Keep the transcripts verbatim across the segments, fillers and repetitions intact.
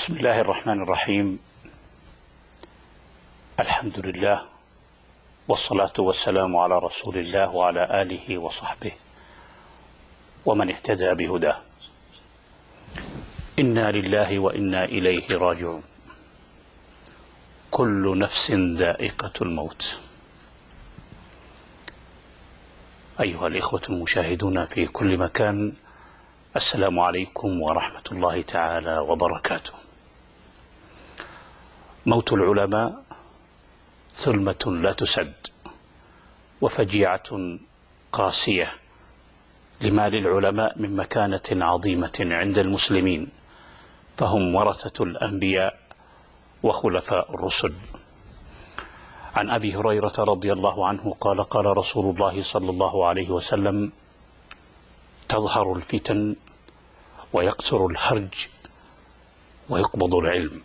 بسم الله الرحمن الرحيم. الحمد لله والصلاة والسلام على رسول الله وعلى آله وصحبه ومن اهتدى بهداه. إنا لله وإنا إليه راجعون. كل نفس ذائقة الموت. أيها الإخوة المشاهدون في كل مكان، السلام عليكم ورحمة الله تعالى وبركاته. موت العلماء ثلمة لا تسد، وفجيعة قاسية لما للعلماء من مكانة عظيمة عند المسلمين، فهم ورثة الأنبياء وخلفاء الرسل. عن أبي هريرة رضي الله عنه قال قال رسول الله صلى الله عليه وسلم: تظهر الفتن ويكثر الهرج ويقبض العلم.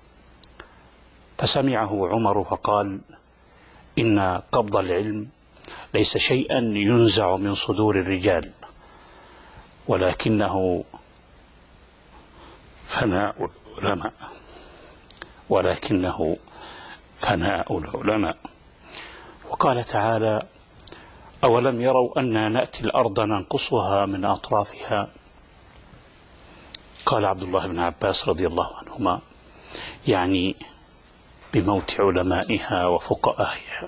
فسمعه عمر فقال: إن قبض العلم ليس شيئا ينزع من صدور الرجال، ولكنه فناء العلماء ولكنه فناء العلماء. وقال تعالى: أولم يروا أنا نأتي الأرض ننقصها من أطرافها. قال عبد الله بن عباس رضي الله عنهما: يعني بموت علمائها وفقهائها.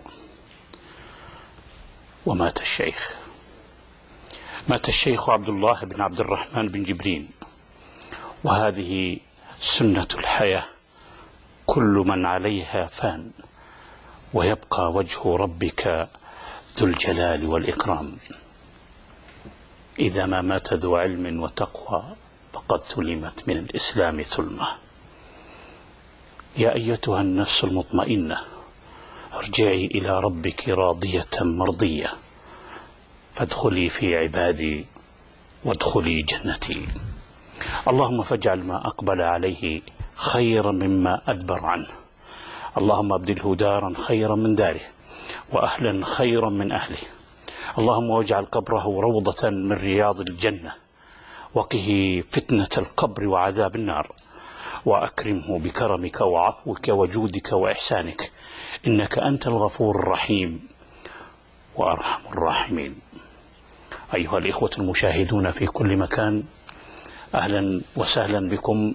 ومات الشيخ مات الشيخ عبد الله بن عبد الرحمن بن جبرين، وهذه سنة الحياة، كل من عليها فان، ويبقى وجه ربك ذو الجلال والإكرام. إذا ما مات ذو علم وتقوى فقد ثلمت من الإسلام ثلمة. يا أيتها النفس المطمئنة، ارجعي إلى ربك راضية مرضية، فادخلي في عبادي وادخلي جنتي. اللهم فاجعل ما أقبل عليه خيرا مما أدبر عنه، اللهم ابدله دارا خيرا من داره، وأهلا خيرا من أهله. اللهم واجعل قبره روضة من رياض الجنة، وقه فتنة القبر وعذاب النار، وأكرمه بكرمك وعفوك وجودك وإحسانك، إنك أنت الغفور الرحيم وأرحم الراحمين. أيها الإخوة المشاهدون في كل مكان، أهلا وسهلا بكم.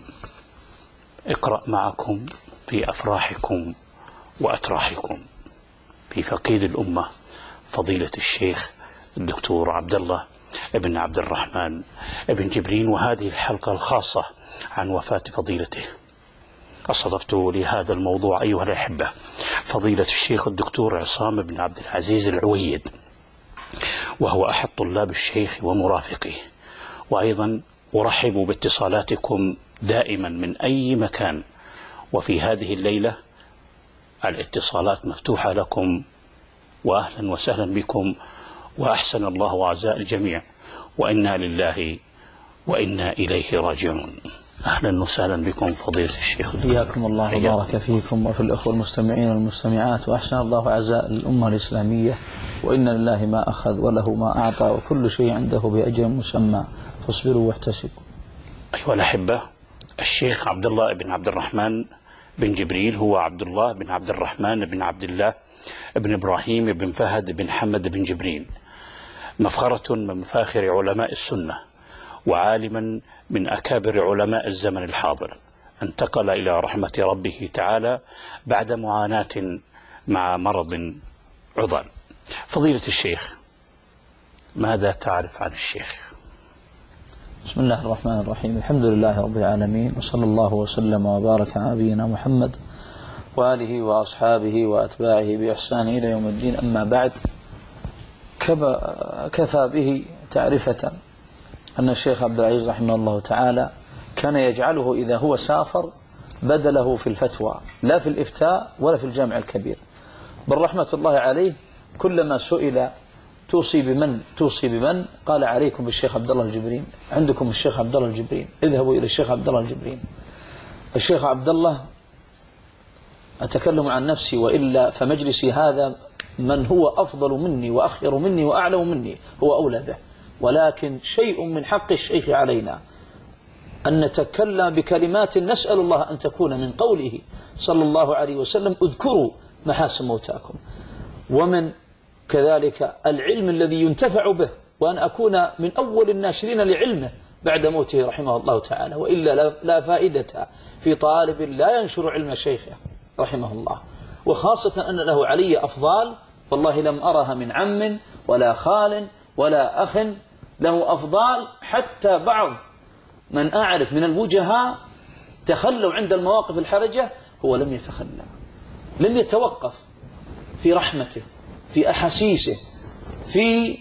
اقرأ معكم في أفراحكم وأتراحكم في فقيد الأمة فضيلة الشيخ الدكتور عبد الله ابن عبد الرحمن ابن جبرين، وهذه الحلقة الخاصة عن وفاة فضيلته. استضفت لهذا الموضوع أيها الأحبة فضيلة الشيخ الدكتور عصام بن عبد العزيز العويد، وهو أحد طلاب الشيخ ومرافقه. وأيضا أرحب باتصالاتكم دائما من أي مكان، وفي هذه الليلة الاتصالات مفتوحة لكم، وأهلا وسهلا بكم، وأحسن الله وعزاء الجميع، وإنا لله وإنا إليه راجعون. أهلا وسهلا بكم فضيلة الشيخ. حياكم الله وبارك فيكم وفي الأخوة المستمعين والمستمعات، وأحسن الله عزاء الأمة الإسلامية، وإن لله ما أخذ وله ما أعطى، وكل شيء عنده بأجل مسمى، فاصبروا واحتسبوا. أيها الأحبة، الشيخ عبد الله بن عبد الرحمن بن جبريل هو عبد الله بن عبد الرحمن بن عبد الله بن إبراهيم بن فهد بن حمد بن جبرين، مفخرة من مفاخر علماء السنة، وعالما من أكابر علماء الزمن الحاضر. انتقل إلى رحمة ربه تعالى بعد معاناة مع مرض عضال. فضيلة الشيخ، ماذا تعرف عن الشيخ؟ بسم الله الرحمن الرحيم. الحمد لله رب العالمين، وصلى الله وسلم وبارك على نبينا محمد وآله وأصحابه وأتباعه بإحسان إلى يوم الدين. أما بعد، كفى به تعرفة أن الشيخ عبد العزيز رحمه الله تعالى كان يجعله إذا هو سافر بدله في الفتوى، لا في الإفتاء ولا في الجامع الكبير، بل رحمة الله عليه كلما سئل توصي بمن توصي بمن قال: عليكم بالشيخ عبد الله الجبرين، عندكم الشيخ عبد الله الجبرين، اذهبوا إلى الشيخ عبد الله الجبرين. الشيخ عبد الله، أتكلم عن نفسي، وإلا فمجلسي هذا من هو أفضل مني وأخير مني وأعلم مني هو أولى به، ولكن شيء من حق الشيخ علينا أن نتكلم بكلمات نسأل الله أن تكون من قوله صلى الله عليه وسلم اذكروا محاسن موتاكم، ومن كذلك العلم الذي ينتفع به، وأن أكون من أول الناشرين لعلمه بعد موته رحمه الله تعالى، وإلا لا فائدة في طالب لا ينشر علم شيخه رحمه الله، وخاصة أن له علي أفضال والله لم أرها من عم ولا خال ولا أخ، له أفضال حتى بعض من أعرف من الوجهاء تخلوا عند المواقف الحرجة، هو لم يتخلى، لم يتوقف في رحمته، في أحاسيسه، في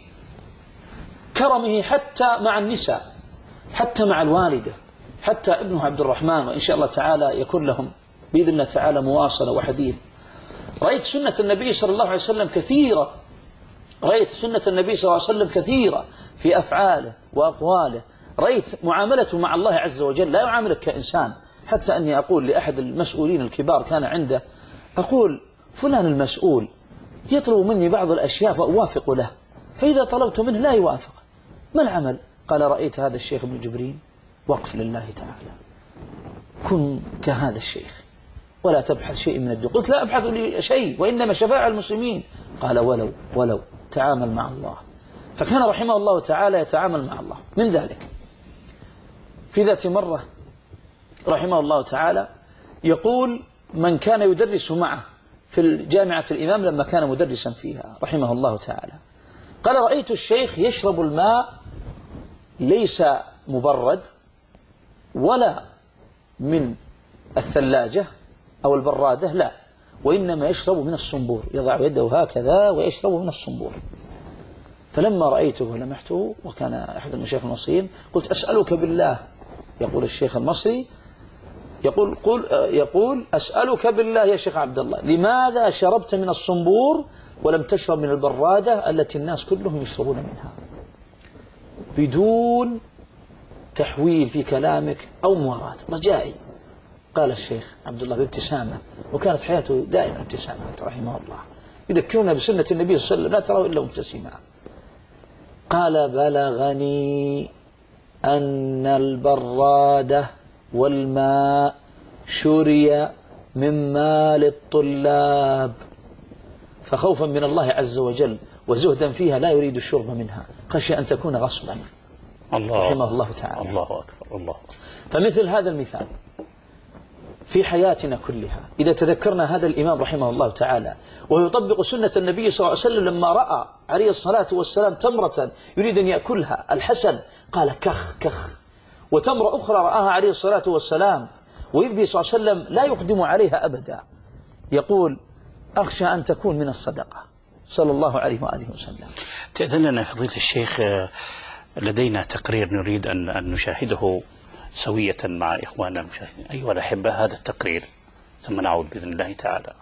كرمه حتى مع النساء، حتى مع الوالدة، حتى ابنه عبد الرحمن، وإن شاء الله تعالى يكون لهم بإذن الله تعالى مواصلة وحديث. رأيت سنة النبي صلى الله عليه وسلم كثيرة، رأيت سنة النبي صلى الله عليه وسلم كثيرة في أفعاله وأقواله، رأيت معاملته مع الله عز وجل لا يعاملك كإنسان، حتى أني أقول لأحد المسؤولين الكبار كان عنده، أقول فلان المسؤول يطلب مني بعض الأشياء فأوافق له، فإذا طلبت منه لا يوافق، ما العمل؟ قال رأيت هذا الشيخ ابن جبرين وقف لله تعالى، كن كهذا الشيخ ولا تبحث شيء من الدنيا. قلت لا أبحث لي شيء وإنما شفاعة المسلمين. قال ولو ولو تعامل مع الله. فكان رحمه الله تعالى يتعامل مع الله. من ذلك في ذات مرة رحمه الله تعالى يقول من كان يدرس معه في الجامعة في الإمام لما كان مدرسا فيها رحمه الله تعالى، قال رأيت الشيخ يشرب الماء ليس مبرد ولا من الثلاجة أو البرادة، لا، وإنما يشرب من الصنبور، يضع يده هكذا ويشرب من الصنبور. فلما رأيته ولمحته وكان أحد المشايخ المصريين قلت أسألك بالله، يقول الشيخ المصري يقول قل يقول أسألك بالله يا شيخ عبد الله لماذا شربت من الصنبور ولم تشرب من البرادة التي الناس كلهم يشربون منها؟ بدون تحويل في كلامك أو مواراة، رجائي. قال الشيخ عبد الله بابتسامة، وكانت حياته دائما ابتسامة رحمه الله، يذكرنا بسنة النبي صلى الله عليه وسلم لا تراه إلا مبتسما. قال بلغني أن البرادة والماء شري من مال الطلاب، فخوفا من الله عز وجل وزهدا فيها لا يريد الشرب منها، خشي أن تكون غصبا. الله رحمه الله تعالى. الله أكبر. الله أكبر. فمثل هذا المثال في حياتنا كلها، إذا تذكرنا هذا الإمام رحمه الله تعالى وهو يطبق سنة النبي صلى الله عليه وسلم، لما رأى عليه الصلاة والسلام تمرة يريد أن يأكلها الحسن قال كخ كخ، وتمرة أخرى رآها عليه الصلاة والسلام ويذبي صلى الله عليه وسلم لا يقدم عليها أبدا، يقول أخشى أن تكون من الصدقة صلى الله عليه وآله وسلم. تأذن لنا فضيلة الشيخ، لدينا تقرير نريد أن أن نشاهده سوية مع إخواننا المشاهدين. أيها الأحبة هذا التقرير ثم نعود بإذن الله تعالى.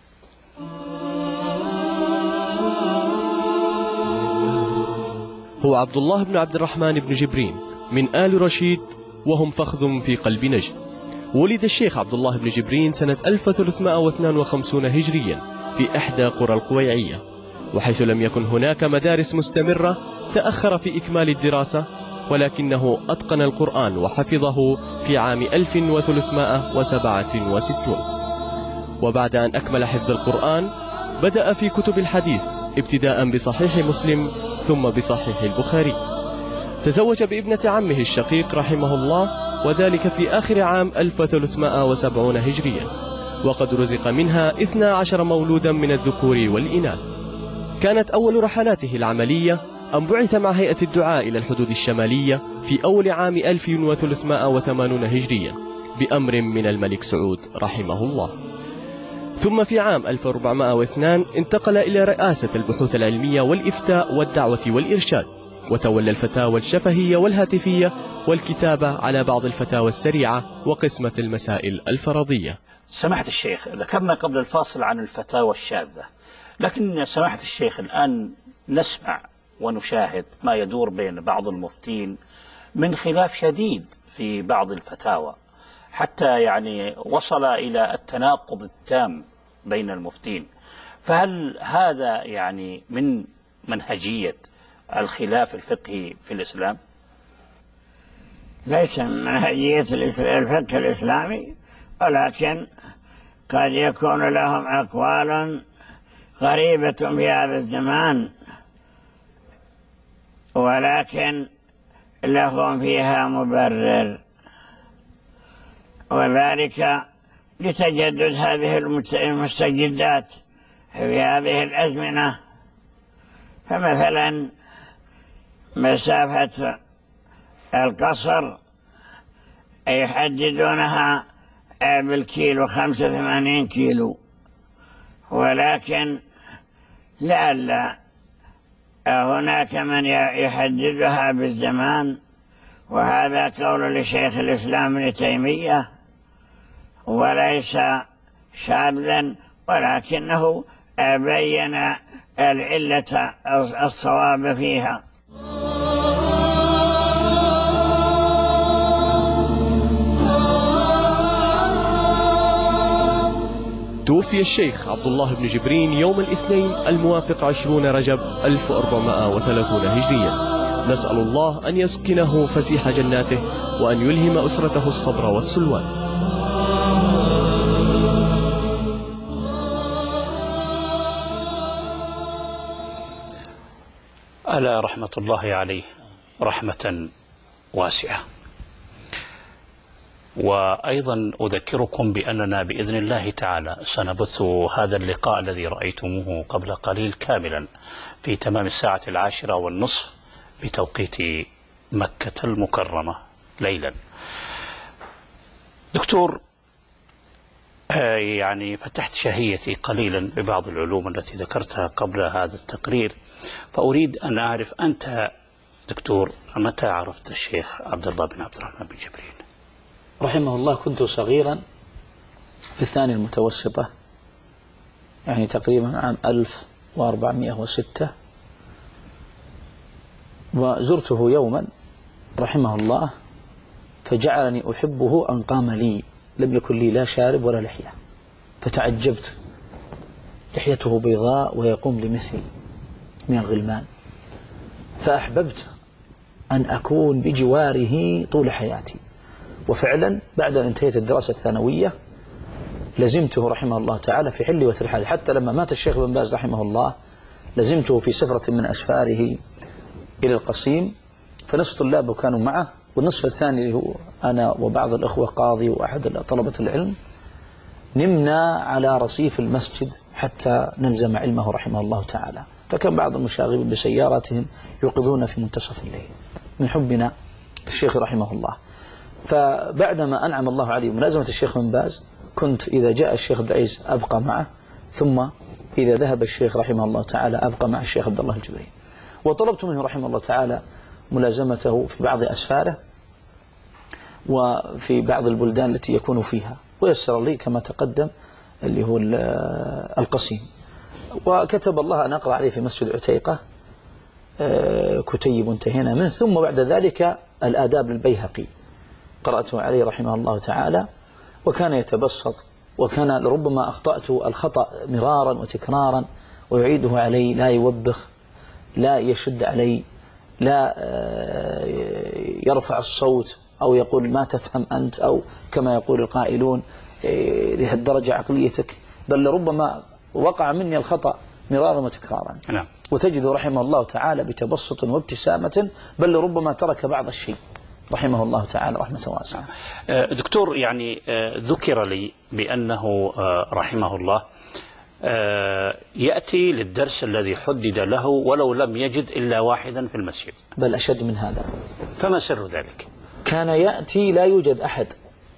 هو عبد الله بن عبد الرحمن بن جبرين من آل رشيد، وهم فخذ في قلب نجد. ولد الشيخ عبد الله بن جبرين سنة ألف وثلاثمائة واثنين وخمسين هجريا في إحدى قرى القويعية، وحيث لم يكن هناك مدارس مستمرة تأخر في إكمال الدراسة، ولكنه أتقن القرآن وحفظه في عام ألف وثلاثمائة وسبعة وستين. وبعد أن أكمل حفظ القرآن بدأ في كتب الحديث، ابتداء بصحيح مسلم ثم بصحيح البخاري. تزوج بابنة عمه الشقيق رحمه الله، وذلك في آخر عام ألف وثلاثمائة وسبعين هجريا، وقد رزق منها اثنا عشر مولودا من الذكور والإناث. كانت أول رحلاته العملية أن بعث مع هيئة الدعاء إلى الحدود الشمالية في أول عام ألف وثلاثمائة وثمانين هجريا بأمر من الملك سعود رحمه الله. ثم في عام ألف وأربعمائة واثنين انتقل إلى رئاسة البحوث العلمية والإفتاء والدعوة والإرشاد، وتولى الفتاوى الشفهية والهاتفية والكتابة على بعض الفتاوى السريعة وقسمة المسائل الفرضية. سماحة الشيخ، ذكرنا قبل الفاصل عن الفتاوى الشاذة، لكن سماحة الشيخ الآن نسمع ونشاهد ما يدور بين بعض المفتين من خلاف شديد في بعض الفتاوى، حتى يعني وصل إلى التناقض التام بين المفتين. فهل هذا يعني من منهجية الخلاف الفقهي في الإسلام؟ ليس من منهجية الفقه الإسلامي، ولكن قد يكون لهم أقوال غريبة في هذا الزمان، ولكن لهم فيها مبرر، وذلك لتجدد هذه المستجدات في هذه الأزمنة. فمثلا مسافة القصر يحددونها بالكيلو، خمسة وثمانين كيلو، ولكن لعل هناك من يحددها بالزمان، وهذا قول لشيخ الإسلام ابن تيمية وليس شاذا، ولكنه بين العلة الصواب فيها. توفي الشيخ عبد الله بن جبرين يوم الاثنين الموافق عشرون رجب ألف وأربعمائة وثلاثين هجريا. نسأل الله أن يسكنه فسيح جناته وأن يلهم أسرته الصبر والسلوان. ألا رحمة الله عليه رحمة واسعة. وأيضا أذكركم بأننا بإذن الله تعالى سنبث هذا اللقاء الذي رأيتموه قبل قليل كاملا في تمام الساعة العاشرة والنصف بتوقيت مكة المكرمة ليلا. دكتور، يعني فتحت شهيتي قليلا ببعض العلوم التي ذكرتها قبل هذا التقرير، فأريد أن أعرف أنت دكتور متى عرفت الشيخ عبد الله بن عبد الرحمن بن جبرين رحمه الله؟ كنت صغيرا في الثانية المتوسطة، يعني تقريبا عام ألف وأربعمائة وستة، وزرته يوما رحمه الله فجعلني أحبه أن قام لي، لم يكن لي لا شارب ولا لحية، فتعجبت، لحيته بيضاء ويقوم لمثلي من الغلمان، فأحببت أن أكون بجواره طول حياتي. وفعلا بعد أن انتهيت الدراسة الثانوية لزمته رحمه الله تعالى في حل وترحال، حتى لما مات الشيخ بن باز رحمه الله لزمته في سفرة من أسفاره إلى القصيم، فنصف طلابه كانوا معه، والنصف الثاني هو أنا وبعض الأخوة قاضي وأحد طلبة العلم، نمنا على رصيف المسجد حتى نلزم علمه رحمه الله تعالى. فكان بعض المشاغبين بسياراتهم يوقظون في منتصف الليل من حبنا الشيخ رحمه الله. فبعدما أنعم الله عليه ملازمة الشيخ بن باز، كنت إذا جاء الشيخ عبد العزيز أبقى معه، ثم إذا ذهب الشيخ رحمه الله تعالى أبقى مع الشيخ عبد الله الجبرين. وطلبت منه رحمه الله تعالى ملازمته في بعض أسفاره وفي بعض البلدان التي يكون فيها، ويسر لي كما تقدم اللي هو القصيم. وكتب الله أن أقرأ عليه في مسجد عتيقة كتيب انتهينا منه، ثم بعد ذلك الآداب للبيهقي قرأته عليه رحمه الله تعالى، وكان يتبسط، وكان لربما أخطأت الخطأ مرارا وتكرارا ويعيده علي، لا يوبخ، لا يشد علي، لا يرفع الصوت أو يقول ما تفهم أنت، أو كما يقول القائلون لهالدرجة عقليتك، بل لربما وقع مني الخطأ مرارا وتكرارا. نعم. وتجد رحمه الله تعالى بتبسط وابتسامة، بل لربما ترك بعض الشيء رحمه الله تعالى رحمة واسعة. دكتور، يعني ذكر لي بأنه رحمه الله يأتي للدرس الذي حدد له ولو لم يجد إلا واحدا في المسجد، بل أشد من هذا. فما سر ذلك؟ كان يأتي لا يوجد أحد،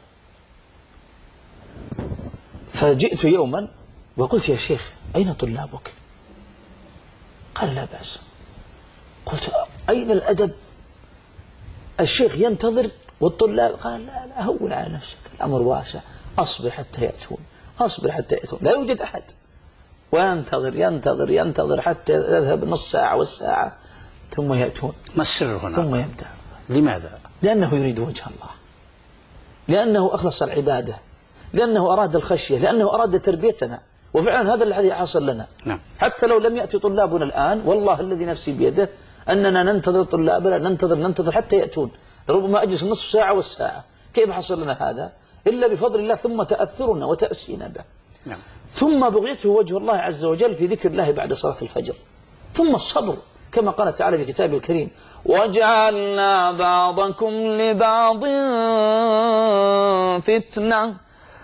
فجئت يوما وقلت يا شيخ أين طلابك؟ قال لا بأس. قلت أين الأدب؟ الشيخ ينتظر والطلاب، قال لا لا هون على نفسك، الأمر واسع، أصبر حتى يأتون، أصبر حتى يأتون. لا يوجد أحد، وينتظر ينتظر ينتظر حتى يذهب نص ساعة والساعة، ثم يأتون. ما السر هنا؟ ثم يبدأ. لماذا؟ لأنه يريد وجه الله، لأنه أخلص العبادة، لأنه أراد الخشية، لأنه أراد تربيتنا، وفعلا هذا الذي حصل لنا. نعم. حتى لو لم يأتي طلابنا الآن، والله الذي نفسي بيده أننا ننتظر طلابنا، ننتظر ننتظر حتى يأتون. ربما أجلس نصف ساعة والساعة. كيف حصل لنا هذا؟ إلا بفضل الله، ثم تأثرنا وتأسينا به. نعم. ثم بغيته وجه الله عز وجل في ذكر الله بعد صلاة الفجر. ثم الصبر كما قال تعالى في كتابه الكريم: وجعلنا بعضكم لبعض فتنة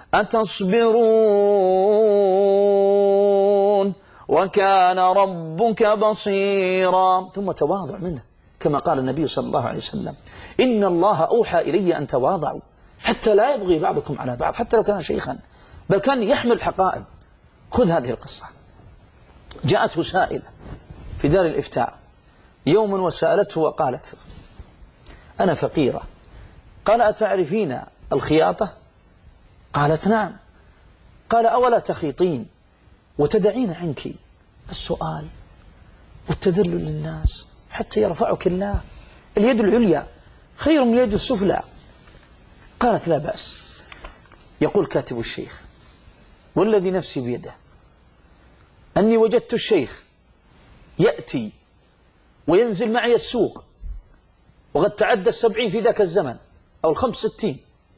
أتصبرون وكان ربك بصيرا. ثم تواضع منه كما قال النبي صلى الله عليه وسلم: إن الله أوحى إلي أن تواضعوا حتى لا يبغي بعضكم على بعض، حتى لو كان شيخا، بل كان يحمل حقائب. خذ هذه القصة. جاءته سائلة في دار الإفتاء يوما وسألته وقالت: أنا فقيرة. قال: أتعرفين الخياطة؟ قالت: نعم. قال: أولا تخيطين وتدعين عنك السؤال والتذلل للناس حتى يرفعك الله؟ اليد العليا خير من اليد السفلى. قالت: لا بأس. يقول كاتب الشيخ: والذي نفسي بيده أني وجدت الشيخ يأتي وينزل معي السوق، وقد تعدى السبعين في ذاك الزمن أو الخمس ستين،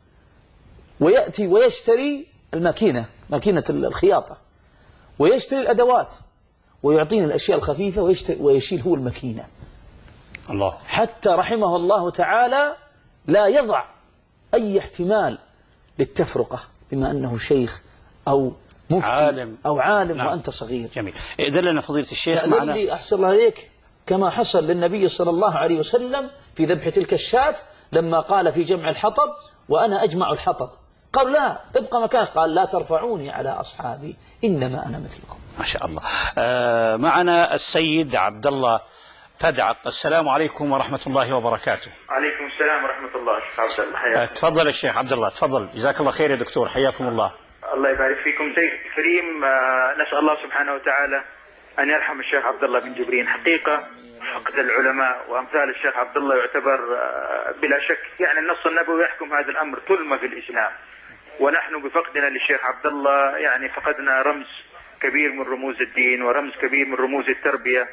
ويأتي ويشتري الماكينة، ماكينة الخياطة، ويشتري الأدوات، ويعطيني الأشياء الخفيفة ويشيل هو الماكينة. الله. حتى رحمه الله تعالى لا يضع أي احتمال للتفرقة، بما أنه شيخ أو مفتي عالم أو عالم. نعم. وأنت صغير. جميل. إذن فضيلة الشيخ معنا. لي أحسن الله عليك كما حصل للنبي صلى الله عليه وسلم في ذبح تلك الشاة لما قال في جمع الحطب: وأنا أجمع الحطب. قال: لا، ابقى مكانك. قال: لا ترفعوني على أصحابي، إنما أنا مثلكم. ما شاء الله. آه معنا السيد عبد الله فدعق. السلام عليكم ورحمة الله وبركاته. عليكم السلام ورحمة الله. شيخ عبد الله حياكم. تفضل الشيخ عبد الله، تفضل. جزاك الله خير يا دكتور، حياكم الله. الله يبارك فيكم. سيد الكريم، نسأل الله سبحانه وتعالى أن يرحم الشيخ عبد الله بن جبرين. حقيقة فقد العلماء وأمثال الشيخ عبد الله يعتبر بلا شك، يعني النص النبوي يحكم هذا الأمر ظلمة في الإسلام، ونحن بفقدنا للشيخ عبد الله يعني فقدنا رمز كبير من رموز الدين ورمز كبير من رموز التربية.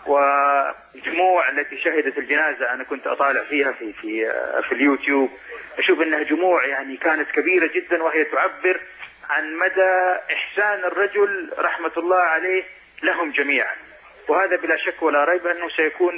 وجموع التي شهدت الجنازة أنا كنت أطالع فيها في في في اليوتيوب، أشوف أنها جموع يعني كانت كبيرة جدا، وهي تعبر عن مدى إحسان الرجل رحمة الله عليه لهم جميعا. وهذا بلا شك ولا ريب أنه سيكون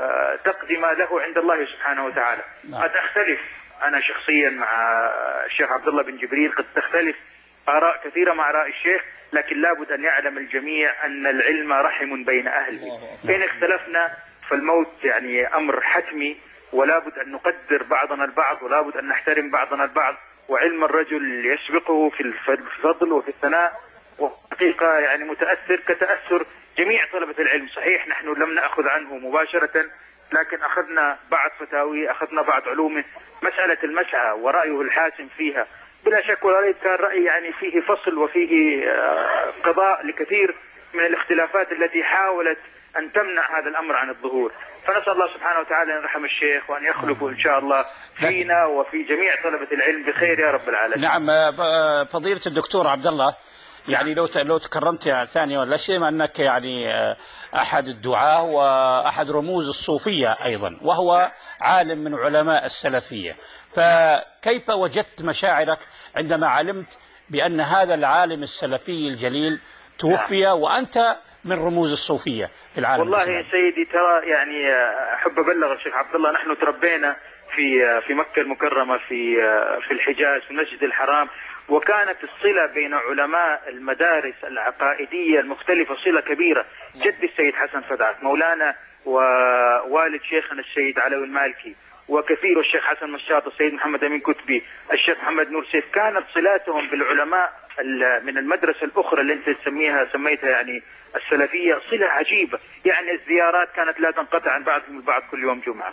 تقدمة له عند الله سبحانه وتعالى. قد أختلف أنا شخصيا مع الشيخ عبد الله بن جبريل، قد تختلف آراء كثيرة مع آراء الشيخ، لكن لابد أن يعلم الجميع أن العلم رحم بين أهله. إن اختلفنا فالموت يعني أمر حتمي، ولابد أن نقدر بعضنا البعض، ولابد أن نحترم بعضنا البعض. وعلم الرجل يسبقه في الفضل وفي الثناء، وحقيقة يعني متأثر كتأثر جميع طلبة العلم. صحيح نحن لم نأخذ عنه مباشرة، لكن أخذنا بعض فتاوي، أخذنا بعض علومه. مسألة المسعى ورأيه الحاسم فيها بلا شك ولا ريب كان رأي يعني فيه فصل وفيه قضاء لكثير من الاختلافات التي حاولت أن تمنع هذا الأمر عن الظهور. فنسأل الله سبحانه وتعالى أن يرحم الشيخ وأن يخلفه إن شاء الله فينا وفي جميع طلبة العلم بخير يا رب العالمين. نعم. فضيلة الدكتور عبد الله، يعني لو لو تكرمت ثانية ولا شيء، أنك يعني أحد الدعاة وأحد رموز الصوفية أيضا، وهو عالم من علماء السلفية، فكيف وجدت مشاعرك عندما علمت بأن هذا العالم السلفي الجليل توفي وأنت من رموز الصوفية في العالم؟ والله يا سيدي ترى يعني أحب أبلغ الشيخ عبد الله، نحن تربينا في في مكة المكرمة في في الحجاز في المسجد الحرام، وكانت الصلة بين علماء المدارس العقائدية المختلفة صلة كبيرة. جد السيد حسن فدعك مولانا ووالد شيخنا السيد علوي المالكي وكثير، الشيخ حسن مشاط، السيد محمد أمين كتبي، الشيخ محمد نور سيف، كانت صلاتهم بالعلماء من المدرسة الأخرى اللي أنت تسميها سميتها يعني السلفية صلة عجيبة. يعني الزيارات كانت لا تنقطع عن بعضهم البعض كل يوم جمعة،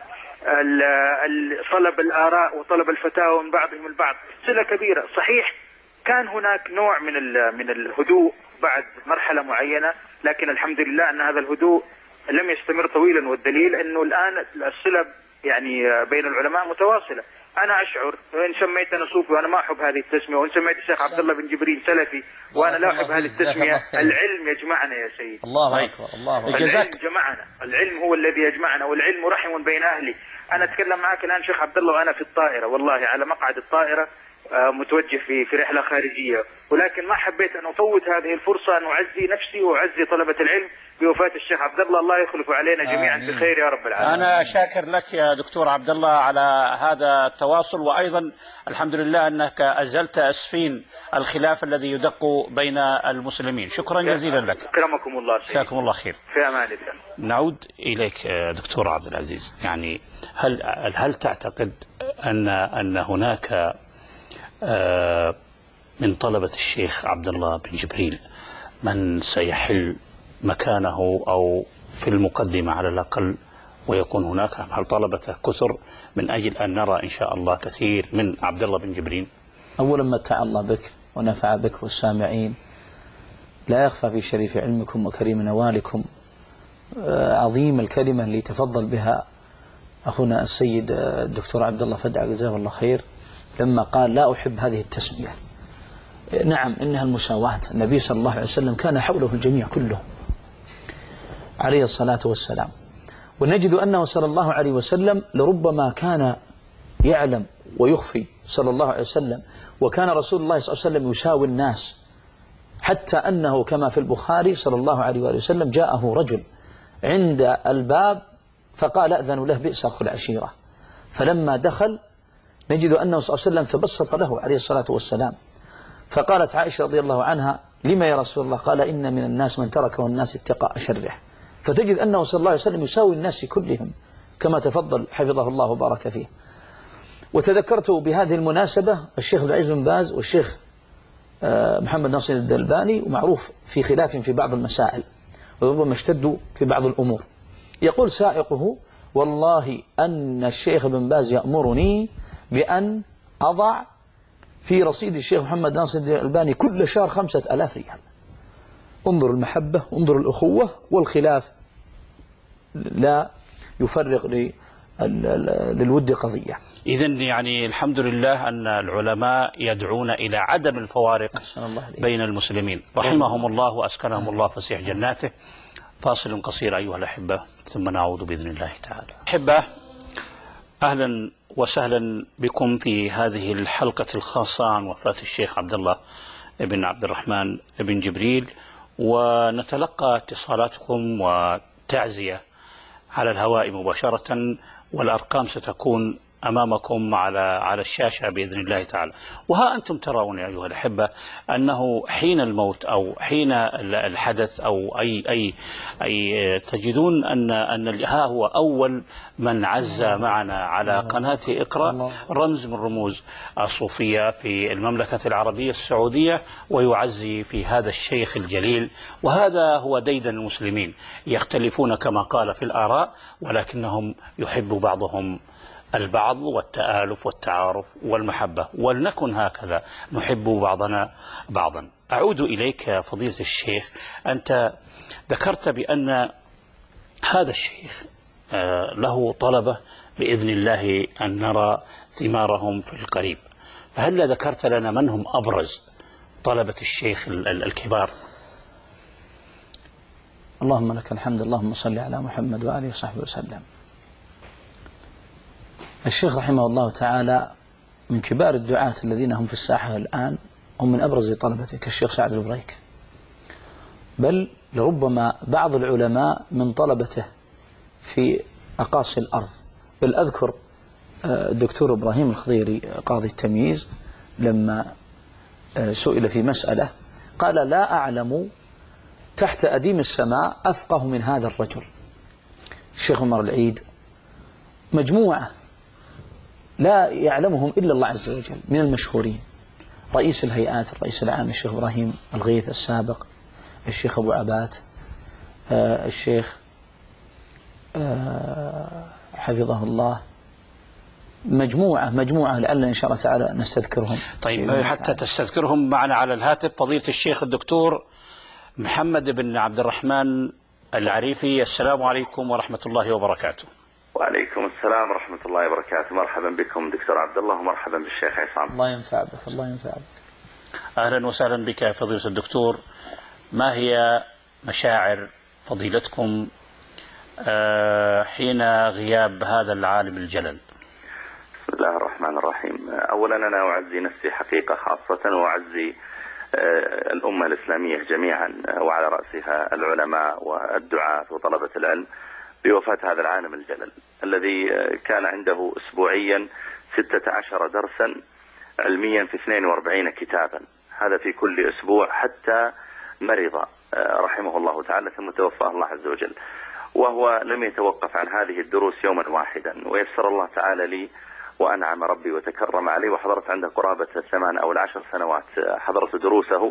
طلب الآراء وطلب الفتاوى من بعضهم البعض، صلة كبيرة. صحيح كان هناك نوع من من الهدوء بعد مرحلة معينة، لكن الحمد لله أن هذا الهدوء لم يستمر طويلا، والدليل أنه الآن الصلة يعني بين العلماء متواصلة. أنا أشعر إن سميت أنا صوفي وأنا ما أحب هذه التسمية، وإن سميت الشيخ عبد الله بن جبرين سلفي وأنا لا أحب هذه التسمية، العلم يجمعنا يا سيدي. الله أكبر. الله أكبر. العلم جمعنا، العلم هو الذي يجمعنا، والعلم رحم بين أهلي. أنا أتكلم معك الآن شيخ عبد الله وأنا في الطائرة، والله على مقعد الطائرة متوجه في في رحلة خارجية، ولكن ما حبيت أن أفوت هذه الفرصة أن أعزي نفسي وأعزي طلبة العلم بوفاة الشيخ عبد الله. الله يخلف علينا جميعا بخير يا رب العالمين. أنا شاكر لك يا دكتور عبد الله على هذا التواصل، وأيضا الحمد لله أنك أزلت أسفين الخلاف الذي يدق بين المسلمين. شكرا جزيلا لك. أكرمكم الله. جزاكم الله خير. في أمان الله. نعود إليك دكتور عبد العزيز، يعني هل هل تعتقد أن أن هناك من طلبة الشيخ عبد الله بن جبريل من سيحل مكانه أو في المقدمة على الأقل ويكون هناك، هل طلبته كثر من أجل أن نرى إن شاء الله كثير من عبد الله بن جبريل؟ أولا متع الله بك ونفع بك والسامعين. لا يخفى في شريف علمكم وكريم نوالكم عظيم الكلمة اللي تفضل بها أخونا السيد الدكتور عبد الله فدع جزاه الله خير لما قال لا أحب هذه التسمية. نعم إنها المساواة. النبي صلى الله عليه وسلم كان حوله الجميع كله عليه الصلاة والسلام، ونجد أنه صلى الله عليه وسلم لربما كان يعلم ويخفي صلى الله عليه وسلم، وكان رسول الله صلى الله عليه وسلم يساوي الناس، حتى أنه كما في البخاري صلى الله عليه وسلم جاءه رجل عند الباب فقال أذن له بئس أخو العشيرة، فلما دخل نجد أنه صلى الله عليه وسلم تبسط له عليه الصلاة والسلام، فقالت عائشة رضي الله عنها لما يا رسول الله؟ قال إن من الناس من تركه الناس اتقاء شره. فتجد أنه صلى الله عليه وسلم يساوي الناس كلهم كما تفضل حفظه الله وبارك فيه. وتذكرت بهذه المناسبة الشيخ عبد العزيز بن باز والشيخ محمد ناصر الألباني، ومعروف في خلاف في بعض المسائل وربما اشتدوا في بعض الأمور. يقول سائقه والله أن الشيخ بن باز يأمرني بأن أضع في رصيد الشيخ محمد ناصر الألباني كل شهر خمسة ألاف ريال. انظر المحبة، انظر الأخوة، والخلاف لا يفرق للود قضية. إذن يعني الحمد لله أن العلماء يدعون إلى عدم الفوارق بين المسلمين رحمهم الله وأسكنهم الله فسيح جناته. فاصل قصير أيها الأحبة ثم نعود بإذن الله تعالى. أحبة، أهلا وسهلا بكم في هذه الحلقة الخاصة عن وفاة الشيخ عبد الله بن عبد الرحمن بن جبريل، ونتلقى اتصالاتكم وتعزية على الهواء مباشرة، والأرقام ستكون أمامكم على على الشاشة بإذن الله تعالى. وها أنتم ترون أيها الأحبة أنه حين الموت أو حين الحدث أو أي أي أي تجدون أن أن ها هو أول من عز معنا على قناة إقرأ رمز من رموز الصوفية في المملكة العربية السعودية، ويعزي في هذا الشيخ الجليل. وهذا هو ديدن المسلمين، يختلفون كما قال في الآراء، ولكنهم يحب بعضهم البعض والتآلف والتعارف والمحبة، ولنكن هكذا نحب بعضنا بعضا. أعود إليك فضيلة الشيخ، أنت ذكرت بأن هذا الشيخ له طلبة بإذن الله أن نرى ثمارهم في القريب، فهل ذكرت لنا من هم أبرز طلبة الشيخ الكبار؟ اللهم لك الحمد، اللهم صل على محمد وآله وصحبه وسلم. الشيخ رحمه الله تعالى من كبار الدعاة الذين هم في الساحة الآن، هم من أبرز طلبته كالشيخ سعد البريك، بل لربما بعض العلماء من طلبته في أقاصي الأرض. بل أذكر الدكتور إبراهيم الخضيري قاضي التمييز لما سئل في مسألة قال لا أعلم تحت أديم السماء أفقه من هذا الرجل. الشيخ عمر العيد، مجموعة لا يعلمهم إلا الله عز وجل من المشهورين، رئيس الهيئات الرئيس العام الشيخ إبراهيم الغيث السابق، الشيخ أبو عباد، آه الشيخ آه حفظه الله، مجموعة مجموعة لعلنا إن شاء الله تعالى نستذكرهم. طيب حتى تعالى تستذكرهم معنا على الهاتف فضيلة الشيخ الدكتور محمد بن عبد الرحمن العريفي. السلام عليكم ورحمة الله وبركاته. وعليكم السلام ورحمة الله وبركاته. مرحبا بكم دكتور عبد الله ومرحبا بالشيخ عصام. الله ينفع بك. الله ينفع بك. أهلا وسهلا بك يا فضيلة الدكتور. ما هي مشاعر فضيلتكم حين غياب هذا العالم الجلل؟ بسم الله الرحمن الرحيم. أولا أنا أعزي نفسي حقيقة خاصة، وأعزي الأمة الإسلامية جميعا وعلى رأسها العلماء والدعاة وطلبة العلم بوفاة هذا العالم الجلل الذي كان عنده أسبوعيا ستة عشر درسا علميا في اثنين وأربعين كتابا، هذا في كل أسبوع حتى مرض رحمه الله تعالى ثم توفاه الله عز وجل، وهو لم يتوقف عن هذه الدروس يوما واحدا، ويسر الله تعالى لي وأنعم ربي وتكرم علي، وحضرت عنده قرابة الثمان أو العشر سنوات حضرت دروسه،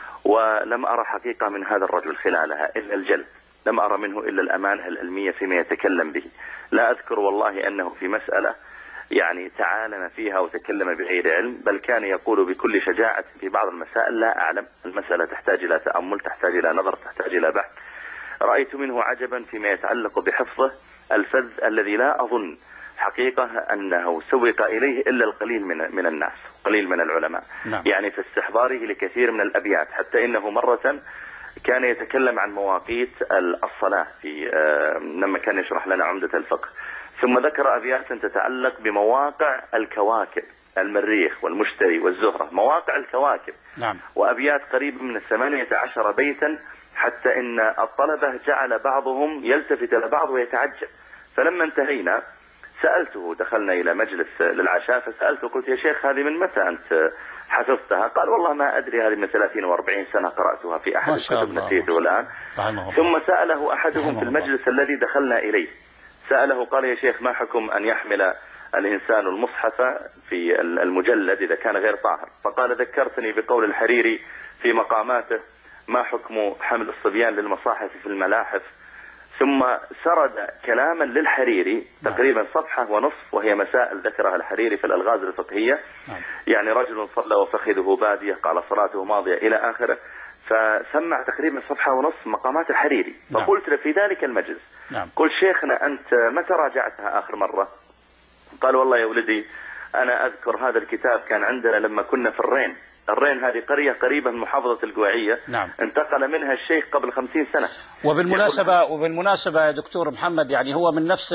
ولم أرى حقيقة من هذا الرجل خلالها إلا الجلد، لم أرى منه إلا الأمانة العلمية فيما يتكلم به. لا أذكر والله أنه في مسألة يعني تعالم فيها وتكلم بغير علم، بل كان يقول بكل شجاعة في بعض المسائل لا أعلم، المسألة تحتاج إلى تأمل، تحتاج إلى نظر، تحتاج إلى بحث. رأيت منه عجبا فيما يتعلق بحفظه الفذ الذي لا أظن حقيقة أنه سوق إليه إلا القليل من من الناس، قليل من العلماء. نعم. يعني في استحضاره لكثير من الأبيات، حتى إنه مرة كان يتكلم عن مواقيت الصلاة في لما كان يشرح لنا عمدة الفقه، ثم ذكر أبيات تتعلق بمواقع الكواكب، المريخ والمشتري والزهرة، مواقع الكواكب. نعم. وأبيات قريب من ثمانية عشر بيتا، حتى إن الطلبة جعل بعضهم يلتفت إلى بعض ويتعجب. فلما انتهينا سألته، دخلنا إلى مجلس للعشاء فسألته قلت يا شيخ هذه من متى أنت حفظتها؟ قال والله ما أدري، هذه من ثلاثين وأربعين سنة قرأتها في أحد الكتب نسيته الآن. ثم سأله أحدهم في المجلس الذي دخلنا إليه، سأله قال يا شيخ ما حكم أن يحمل الإنسان المصحف في المجلد إذا كان غير طاهر؟ فقال ذكرتني بقول الحريري في مقاماته ما حكم حمل الصبيان للمصاحف في الملاحف، ثم سرد كلاما للحريري تقريبا صفحة ونصف، وهي مسائل ذكرها الحريري في الألغاز الفقهية. يعني رجل صلى وفخذه بادية قال صلاته ماضية إلى آخره، فسمع تقريبا صفحة ونصف مقامات الحريري. فقلت في ذلك المجلس قل شيخنا أنت متى راجعتها آخر مرة؟ قال والله يا ولدي أنا أذكر هذا الكتاب كان عندنا لما كنا في الرين، الرين هذه قرية قريبة من محافظة القويعية. نعم. انتقل منها الشيخ قبل خمسين سنة. وبالمناسبة وبالمناسبة يا دكتور محمد، يعني هو من نفس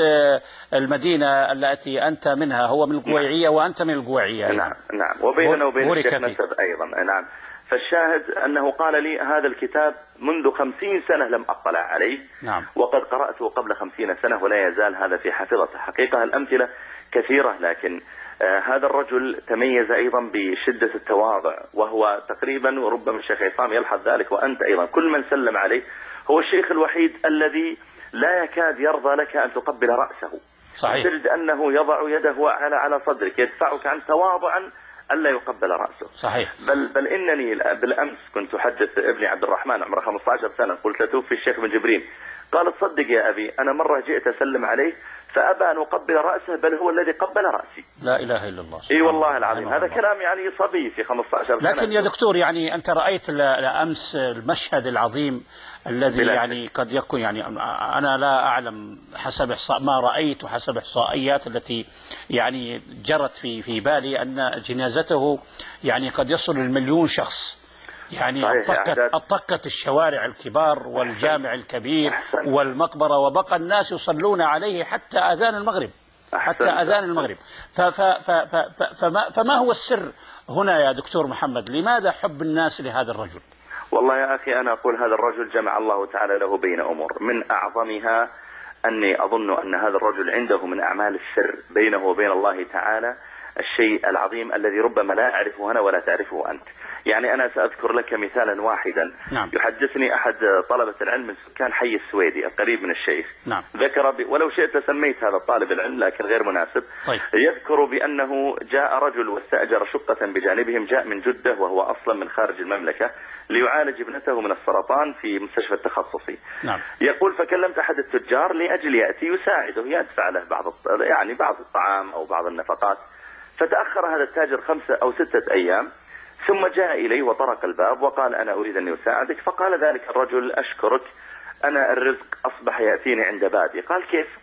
المدينة التي أنت منها، هو من القويعية. نعم. وأنت من القويعية. نعم نعم، وبيننا وبين الشيخ نسب أيضا. نعم. فالشاهد أنه قال لي هذا الكتاب منذ خمسين سنة لم أطلع عليه. نعم. وقد قرأته قبل خمسين سنة ولا يزال هذا في حافظته. حقيقة الأمثلة كثيرة، لكن آه هذا الرجل تميز أيضا بشدة التواضع، وهو تقريبا وربما الشيخ عصام يلحظ ذلك وأنت أيضا، كل من سلم عليه هو الشيخ الوحيد الذي لا يكاد يرضى لك أن تقبل رأسه. صحيح. تجد أنه يضع يده على على صدرك يدفعك عن تواضعا ألا يقبل رأسه. صحيح. بل بل إنني بالأمس كنت أحدث ابني عبد الرحمن عمره خمسة عشر سنة، قلت له توفي الشيخ بن جبرين، قال تصدق يا أبي أنا مرة جئت أسلم عليه فأبى أن أقبل رأسه بل هو الذي قبل رأسي. لا إله إلا الله. إي والله العظيم، هذا كلام يعني صبي في خمسة عشر سنة. لكن يا دكتور يعني أنت رأيت أمس المشهد العظيم الذي بلاد. يعني قد يكون يعني أنا لا أعلم حسب إحصاء ما رأيت وحسب إحصائيات التي يعني جرت في في بالي أن جنازته يعني قد يصل المليون شخص. يعني أطقت, أطقت الشوارع الكبار والجامع الكبير أحسن. والمقبرة، وبقى الناس يصلون عليه حتى أذان المغرب. حتى أذان المغرب. ف ف ف ف فما, فما هو السر هنا يا دكتور محمد؟ لماذا حب الناس لهذا الرجل؟ والله يا أخي أنا أقول هذا الرجل جمع الله تعالى له بين أمور، من أعظمها أني أظن أن هذا الرجل عنده من أعمال السر بينه وبين الله تعالى الشيء العظيم الذي ربما لا أعرفه أنا ولا تعرفه أنت. يعني أنا سأذكر لك مثالا واحدا. نعم. يحدثني أحد طلبة العلم من سكان حي السويدي القريب من الشيخ. نعم. ذكر ب... ولو شئت سميت هذا الطالب العلم لكن غير مناسب. طيب. يذكر بأنه جاء رجل واستأجر شقة بجانبهم، جاء من جدة وهو أصلا من خارج المملكة ليعالج ابنته من السرطان في مستشفى التخصصي. نعم. يقول فكلمت أحد التجار لأجل يأتي يساعده يدفع له بعض يعني بعض الطعام أو بعض النفقات، فتأخر هذا التاجر خمسة أو ستة أيام، ثم جاء إليه وطرق الباب وقال أنا أريد أن أساعدك. فقال ذلك الرجل أشكرك، أنا الرزق أصبح يأتيني عند بابي. قال كيف؟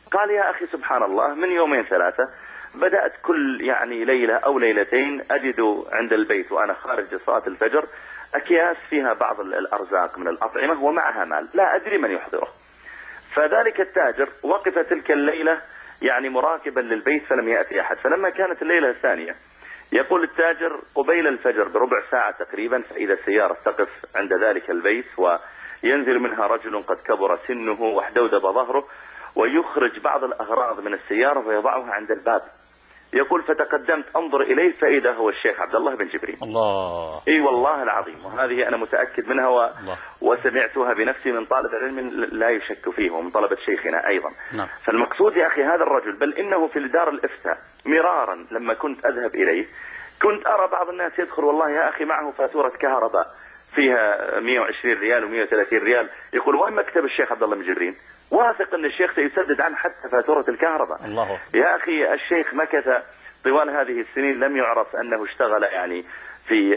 قال يا أخي سبحان الله من يومين ثلاثة بدأت كل يعني ليلة أو ليلتين أجد عند البيت وأنا خارج لصلاة الفجر أكياس فيها بعض الأرزاق من الأطعمة ومعها مال لا أدري من يحضره. فذلك التاجر وقف تلك الليلة يعني مراقبا للبيت فلم يأتي أحد. فلما كانت الليلة الثانية يقول التاجر قبيل الفجر بربع ساعة تقريبا فإذا السيارة تقف عند ذلك البيت وينزل منها رجل قد كبر سنه واحدودب ظهره ويخرج بعض الأغراض من السيارة ويضعها عند الباب. يقول فتقدمت أنظر إليه فإذا هو الشيخ عبد الله بن جبرين. الله. اي والله العظيم، وهذه أنا متأكد منها و... وسمعتها بنفسي من طالب علم لا يشك فيه ومن طلبة شيخنا أيضا. نعم. فالمقصود يا أخي هذا الرجل بل إنه في دار الإفتاء مرارا لما كنت أذهب إليه كنت أرى بعض الناس يدخل والله يا أخي معه فاتورة كهرباء فيها مئة وعشرين ريال ومئة وثلاثين ريال، يقول وين مكتب الشيخ عبد الله بن جبرين؟ واثق ان الشيخ سيسدد عنه حتى فاتورة الكهرباء. الله. يا اخي الشيخ مكث طوال هذه السنين لم يعرف انه اشتغل يعني في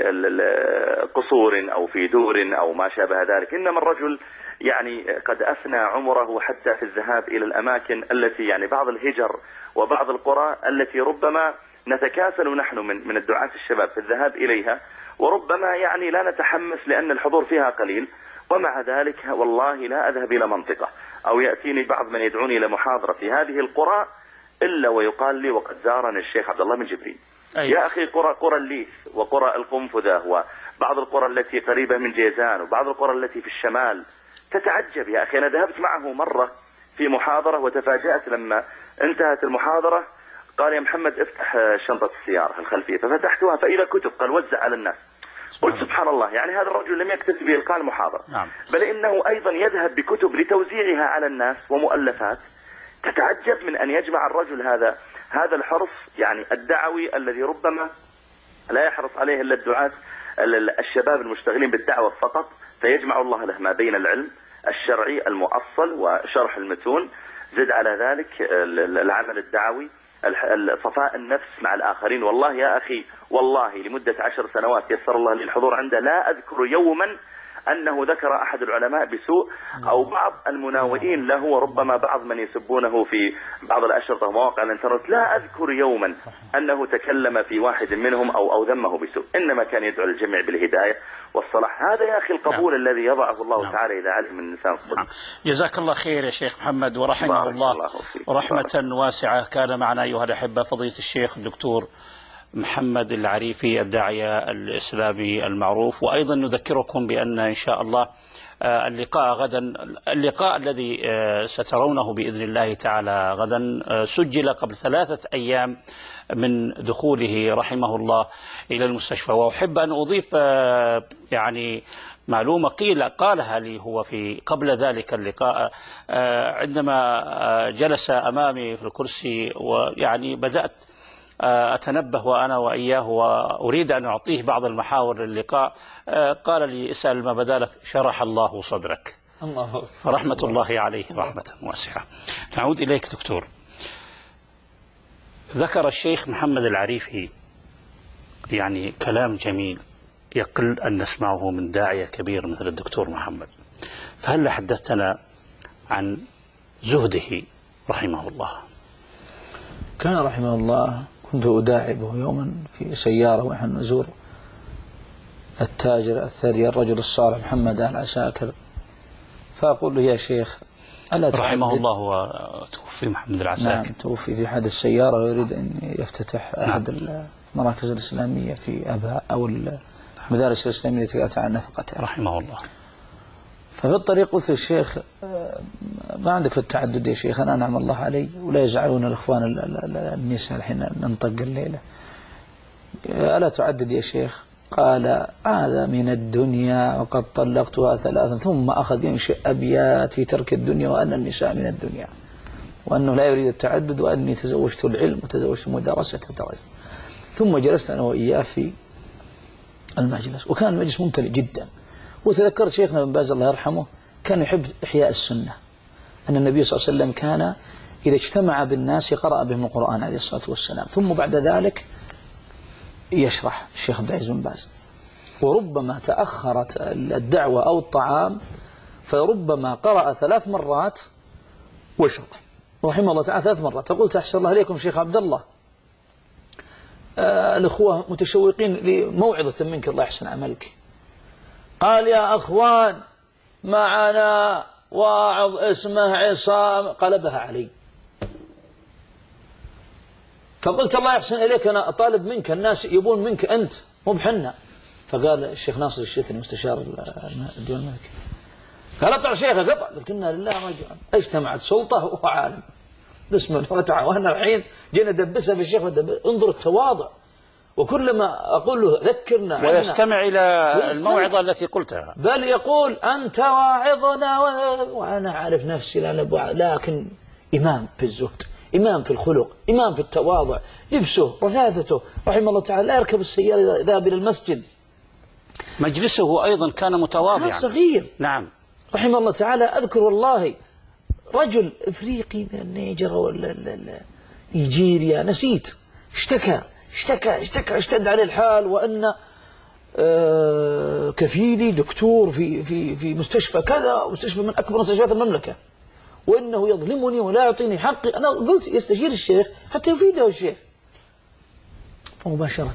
قصور او في دور او ما شابه ذلك، انما الرجل يعني قد افنى عمره حتى في الذهاب الى الاماكن التي يعني بعض الهجر وبعض القرى التي ربما نتكاسل نحن من من الدعاة الشباب في الذهاب اليها، وربما يعني لا نتحمس لان الحضور فيها قليل، ومع ذلك والله لا أذهب إلى منطقة أو يأتيني بعض من يدعوني إلى محاضرة في هذه القرى إلا ويقال لي وقد زارني الشيخ عبد الله بن جبرين. أي. يا أخي قرى قرى الليث وقرى القنفذة وبعض القرى التي قريبة من جيزان وبعض القرى التي في الشمال تتعجب يا أخي. أنا ذهبت معه مرة في محاضرة وتفاجأت لما انتهت المحاضرة قال يا محمد افتح شنطة السيارة الخلفية، ففتحتها فإذا كتب قال وزع على الناس. قلت سبحان الله، يعني هذا الرجل لم يكتفي بإلقاء المحاضرة، نعم. بل إنه أيضا يذهب بكتب لتوزيعها على الناس ومؤلفات. تتعجب من أن يجمع الرجل هذا هذا الحرص يعني الدعوي الذي ربما لا يحرص عليه إلا الدعاة الشباب المشتغلين بالدعوة فقط، فيجمع الله له ما بين العلم الشرعي المؤصل وشرح المتون، زد على ذلك العمل الدعوي، صفاء النفس مع الآخرين. والله يا أخي والله لمدة عشر سنوات يسر الله لي الحضور عنده لا أذكر يوما أنه ذكر أحد العلماء بسوء أو بعض المناوئين له، وربما بعض من يسبونه في بعض الأشرطة ومواقع الانترنت، لا أذكر يوما أنه تكلم في واحد منهم أو أو ذمه بسوء، إنما كان يدعو الجميع بالهداية والصلاح. هذا يا أخي القبول نعم. الذي يضعه الله نعم. تعالى إذا علم من الإنسان الصدق. نعم. جزاك الله خير يا شيخ محمد ورحمه الله, الله رحمة واسعة. كان معنا أيها الأحبة فضيلة الشيخ الدكتور محمد العريفي الداعية الإسلامي المعروف. وأيضا نذكركم بأن إن شاء الله اللقاء غدا، اللقاء الذي سترونه بإذن الله تعالى غدا سجل قبل ثلاثة أيام من دخوله رحمه الله إلى المستشفى. وأحب أن أضيف يعني معلومة قيل قالها لي هو في قبل ذلك اللقاء عندما جلس أمامي في الكرسي، ويعني بدأت أتنبه وأنا وإياه وأريد أن أعطيه بعض المحاور للقاء، قال لي اسأل ما بدالك شرح الله صدرك. الله فرحمة الله عليه رحمة واسعة. نعود إليك دكتور. ذكر الشيخ محمد العريفي يعني كلام جميل يقل أن نسمعه من داعية كبير مثل الدكتور محمد، فهل حدثتنا عن زهده رحمه الله؟ كان رحمه الله كنت أداعبه يوما في سيارة ونحن نزور التاجر الثري الرجل الصالح محمد آل عساكر، فأقول له يا شيخ ألا رحمه الله وتوفي محمد العساكر. نعم توفي في حادث السيارة ويريد أن يفتتح أحد نعم. المراكز الإسلامية في أبها أو المدارس الإسلامية التي كانت عن نفقتها رحمه الله. ففي الطريق قلت للشيخ ما عندك في التعدد يا شيخ، أنا أنعم الله علي ولا يزعلون الإخوان النساء الحين ننطق الليلة، ألا تعدد يا شيخ؟ قال هذا من الدنيا وقد طلقتها ثلاثا، ثم أخذ ينشئ أبيات في ترك الدنيا وأن النساء من الدنيا وأنه لا يريد التعدد وأني تزوجت العلم وتزوجت مدارسة الدرجة. ثم جلست أنا وإياه في المجلس وكان المجلس ممتلئ جدا، وتذكرت شيخنا بن باز الله يرحمه كان يحب إحياء السنة، أن النبي صلى الله عليه وسلم كان إذا اجتمع بالناس قرأ بهم القرآن عليه الصلاة والسلام، ثم بعد ذلك يشرح الشيخ عبد العزيز بن باز، وربما تأخرت الدعوة أو الطعام فربما قرأ ثلاث مرات وشرح رحمه الله تعالى ثلاث مرات، فقلت أحسن الله إليكم شيخ عبد الله، آه الأخوة متشوقين لموعظة منك الله يحسن عملك. قال يا أخوان معنا واعظ اسمه عصام، قلبها علي. فقلت الله يحسن إليك أنا أطالب منك، الناس يبون منك أنت مو بحنا. فقال الشيخ ناصر الشيثني مستشار الديوان الملكي، قال اطلع شيخك اطلع. قلت إنا لله راجعون. اجتمعت سلطة وعالم بسم الله وتعالى، وأنا الحين جينا ندبسها في الشيخ. انظر التواضع، وكلما أقول له ذكرنا ويستمع إلى الموعظة التي قلتها، بل يقول أنت واعظنا وأنا عارف نفسي لا، لكن إمام في الزهد، إمام في الخلق، إمام في التواضع، لبسه رثاثته رحمه الله تعالى لا يركب السيارة ذهب إلى المسجد. مجلسه أيضا كان متواضعا صغير. نعم رحمه الله تعالى. أذكر والله رجل إفريقي من النيجر ولا نيجيريا نسيت، اشتكى اشتكى اشتكى اشتد عليه الحال، وأن آه كفيلي دكتور في في في مستشفى كذا، مستشفى من أكبر مستشفيات المملكة، وإنه يظلمني ولا يعطيني حقي. أنا قلت يستشير الشيخ حتى يفيده الشيخ. فمباشرة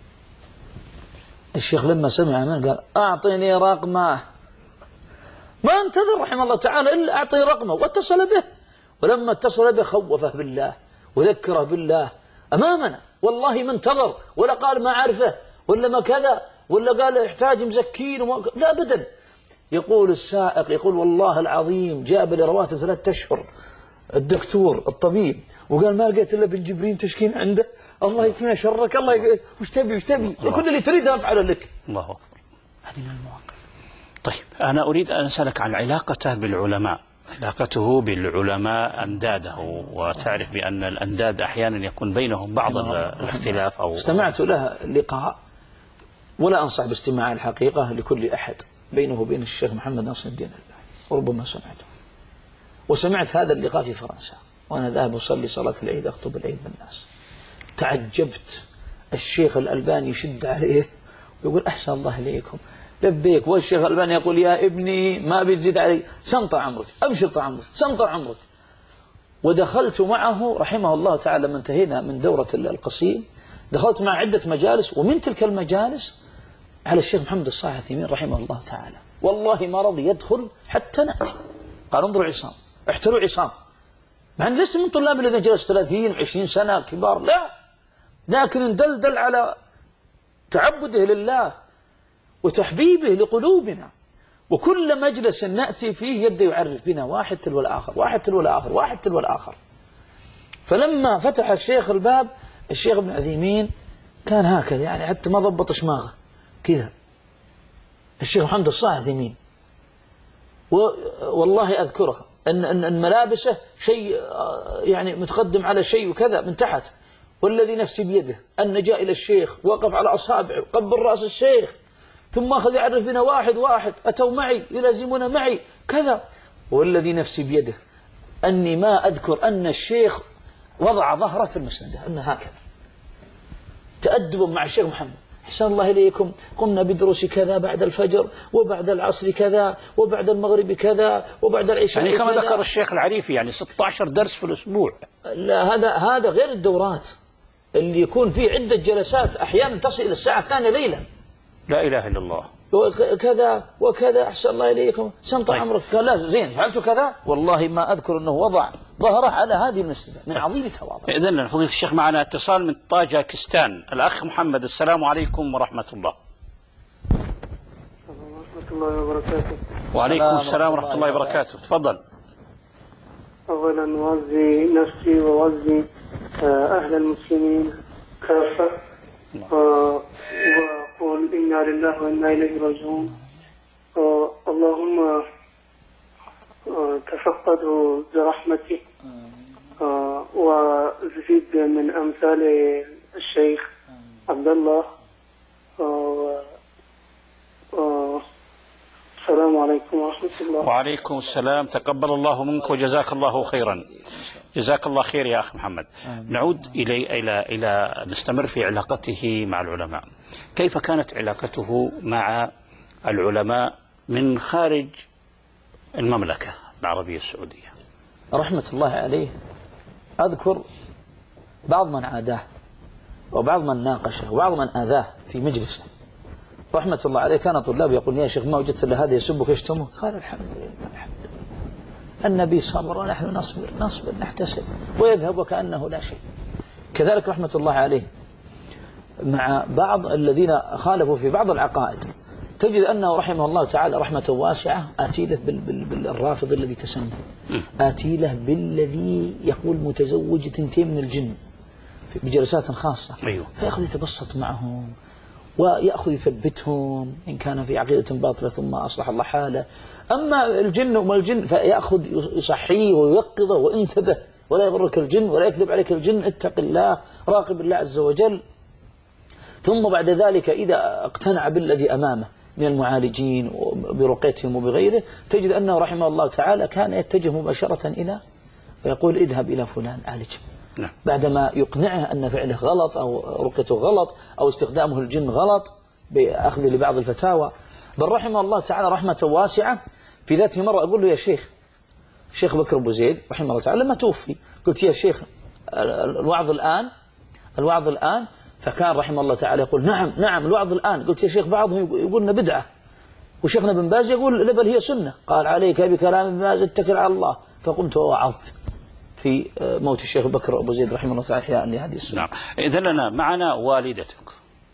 الشيخ لما سمع من قال أعطني رقمه، ما انتظر رحمه الله تعالى إلا أعطي رقمه، واتصل به. ولما اتصل به خوفه بالله وذكره بالله أمامنا، والله ما انتظر ولا قال ما عرفه ولا ما كذا ولا قال يحتاج مزكين وما... لا أبدا. يقول السائق يقول والله العظيم جاب لي رواتب ثلاثة أشهر الدكتور الطبيب، وقال ما لقيت إلا بن جبرين تشكين عنده، الله يكفينا شرك، الله يك... وش تبي وش تبي كل اللي تريده أفعله لك. الله أكبر. هذه من المواقف. طيب أنا أريد أن أسألك عن علاقته بالعلماء، علاقته بالعلماء أنداده، وتعرف بأن الأنداد أحيانا يكون بينهم بعض الاختلاف. أو استمعت له لقاء ولا أنصح باستماع الحقيقة لكل أحد بينه وبين الشيخ محمد ناصر الدين الألباني، وربما سمعته. وسمعت هذا اللقاء في فرنسا وأنا ذاهب أصلي صلاة العيد، أخطب العيد بالناس. تعجبت، الشيخ الألباني يشد عليه ويقول أحسن الله إليكم لبيك، والشيخ الألباني يقول يا ابني ما بتزيد علي، سنطع عمرك أبشر طع عمرك سنطع عمرك. ودخلت معه رحمه الله تعالى لما انتهينا من دورة القصيم، دخلت مع عدة مجالس، ومن تلك المجالس على الشيخ محمد الصالح العثيمين رحمه الله تعالى، والله ما رضي يدخل حتى نأتي. قال انظروا عصام، احتروا عصام، مع أن لست من طلاب الذين جلس ثلاثين وعشرين سنة كبار، لا، لكن اندلدل على تعبده لله وتحبيبه لقلوبنا. وكل مجلس نأتي فيه يبدأ يعرف بنا واحد تلو الآخر، واحد تلو الآخر، واحد تلو الآخر. فلما فتح الشيخ الباب، الشيخ ابن عثيمين كان هكذا يعني حتى ما ضبط شماغه كذا، الشيخ محمد الصالح العثيمين. والله أذكرها أن أن ملابسه شيء يعني متقدم على شيء وكذا من تحت، والذي نفسي بيده أن جاء إلى الشيخ وقف على أصابعه قبل رأس الشيخ، ثم أخذ يعرف بنا واحد واحد، أتوا معي يلازمون معي كذا. والذي نفسي بيده أني ما أذكر أن الشيخ وضع ظهره في المسندة، أن هكذا تأدبا مع الشيخ محمد، أحسن الله إليكم قمنا بدروس كذا بعد الفجر وبعد العصر كذا وبعد المغرب كذا وبعد العشاء يعني كما كذا. ذكر الشيخ العريفي يعني ستة عشر درس في الأسبوع. لا، هذا هذا غير الدورات اللي يكون فيه عدة جلسات أحيانا تصل إلى الساعة الثانية ليلا. لا إله إلا الله. وكذا وكذا أحسن الله إليكم سنطع طيب. عمرك، قال لا زين فعلت كذا، والله ما أذكر أنه وضع ظهره على هذه المسندة من عظيم تواضعه. إذن فضيلة الشيخ معنا اتصال من طاجكستان، الأخ محمد، السلام عليكم ورحمة الله. ورحمة الله وبركاته. وعليكم السلام ورحمة الله وبركاته، تفضل. أولا أوزي نفسي وأوزي أهل المسلمين كافة، وأقول إنا لله وإنا إليه راجعون. اللهم تفقده برحمتك وزيد من أمثال الشيخ عبد الله. السلام عليكم ورحمة الله. وعليكم السلام، تقبل الله منك وجزاك الله خيرا. جزاك الله خير يا أخ محمد. نعود إلى إلى إلى نستمر في علاقته مع العلماء. كيف كانت علاقته مع العلماء من خارج المملكة العربية السعودية؟ رحمة الله عليه أذكر بعض من عاداه وبعض من ناقشه وبعض من آذاه في مجلسه رحمة الله عليه. كان طلاب يقول يا شيخ ما وجدت إلا هذا يسبك يشتمه. قال الحمد لله الحمد لله النبي صبر ونحن نصبر نصبر نحتسب ويذهب وكأنه لا شيء. كذلك رحمة الله عليه مع بعض الذين خالفوا في بعض العقائد تجد أنه رحمه الله تعالى رحمة واسعة آتيله بالرافض الذي تسمى، آتيله بالذي يقول متزوج تنتين من الجن بجلسات خاصة، فيأخذ يتبسط معهم ويأخذ يثبتهم إن كان في عقيدة باطلة ثم أصلح الله حاله. أما الجن وما الجن فيأخذ يصحيه ويوقظه وانتبه ولا يغرك الجن ولا يكذب عليك الجن، اتق الله راقب الله عز وجل. ثم بعد ذلك إذا اقتنع بالذي أمامه من المعالجين وبرقيتهم وبغيره تجد أنه رحمه الله تعالى كان يتجه مباشرة إلى ويقول اذهب إلى فلان عالجه، بعدما يقنعه أن فعله غلط أو رقيته غلط أو استخدامه الجن غلط بأخذ لبعض الفتاوى. بل رحمه الله تعالى رحمة واسعة. في ذات مرة أقول له يا شيخ الشيخ بكر أبو زيد رحمه الله تعالى لما توفي قلت يا شيخ الوعظ الآن الوعظ الآن فكان رحمه الله تعالى يقول نعم نعم الوعظ الآن. قلت يا شيخ بعضهم يقولنا بدعة وشيخنا بن باز يقول لبل هي سنة. قال عليك بكلام ابن باز اتكل على الله. فقمت ووعظت في موت الشيخ بكر أبو زيد رحمه الله تعالى إحياء لهذه السنة. نعم. إذن لنا معنا والدتك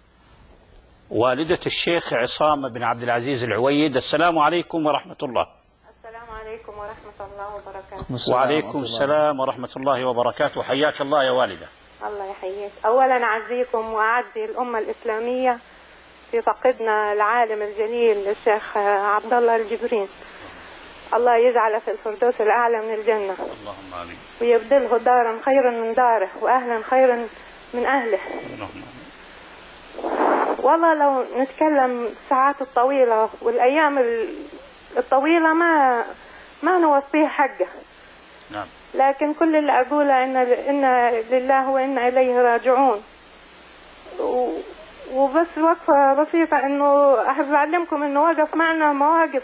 والدة الشيخ عصام بن عبد العزيز العويد. السلام عليكم ورحمة الله. السلام عليكم ورحمة الله وبركاته. وعليكم السلام ورحمة الله وبركاته. حياك الله يا والدة. الله يحييك. أولا أعزيكم وأعزي الأمة الإسلامية في فقدنا العالم الجليل الشيخ عبد الله الجبرين. الله يجعل في الفردوس الأعلى من الجنة اللهم آمين ويبدله دارا خيرا من داره وأهلا خيرا من أهله. اللهم آمين. والله لو نتكلم الساعات الطويلة والأيام الطويلة ما ما نوصيه حقه. نعم. لكن كل اللي أقوله إن إن لله وإنا إليه راجعون. وبس وقفة بسيطة إنه أحب أعلمكم إنه وقف معنا مواقف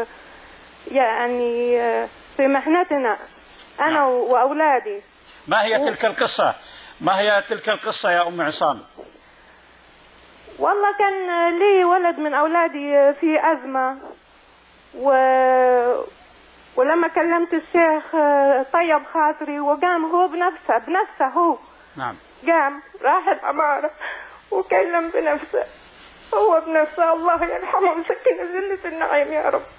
يعني في محنتنا أنا نعم. وأولادي. ما هي تلك القصة؟ ما هي تلك القصة يا أم عصام؟ والله كان لي ولد من أولادي في أزمة و... ولما كلمت الشيخ طيب خاطري وقام هو بنفسه بنفسه هو نعم قام راح الأمارة وكلم بنفسه هو بنفسه. الله يرحمه مسكن ذلة النعيم يا رب.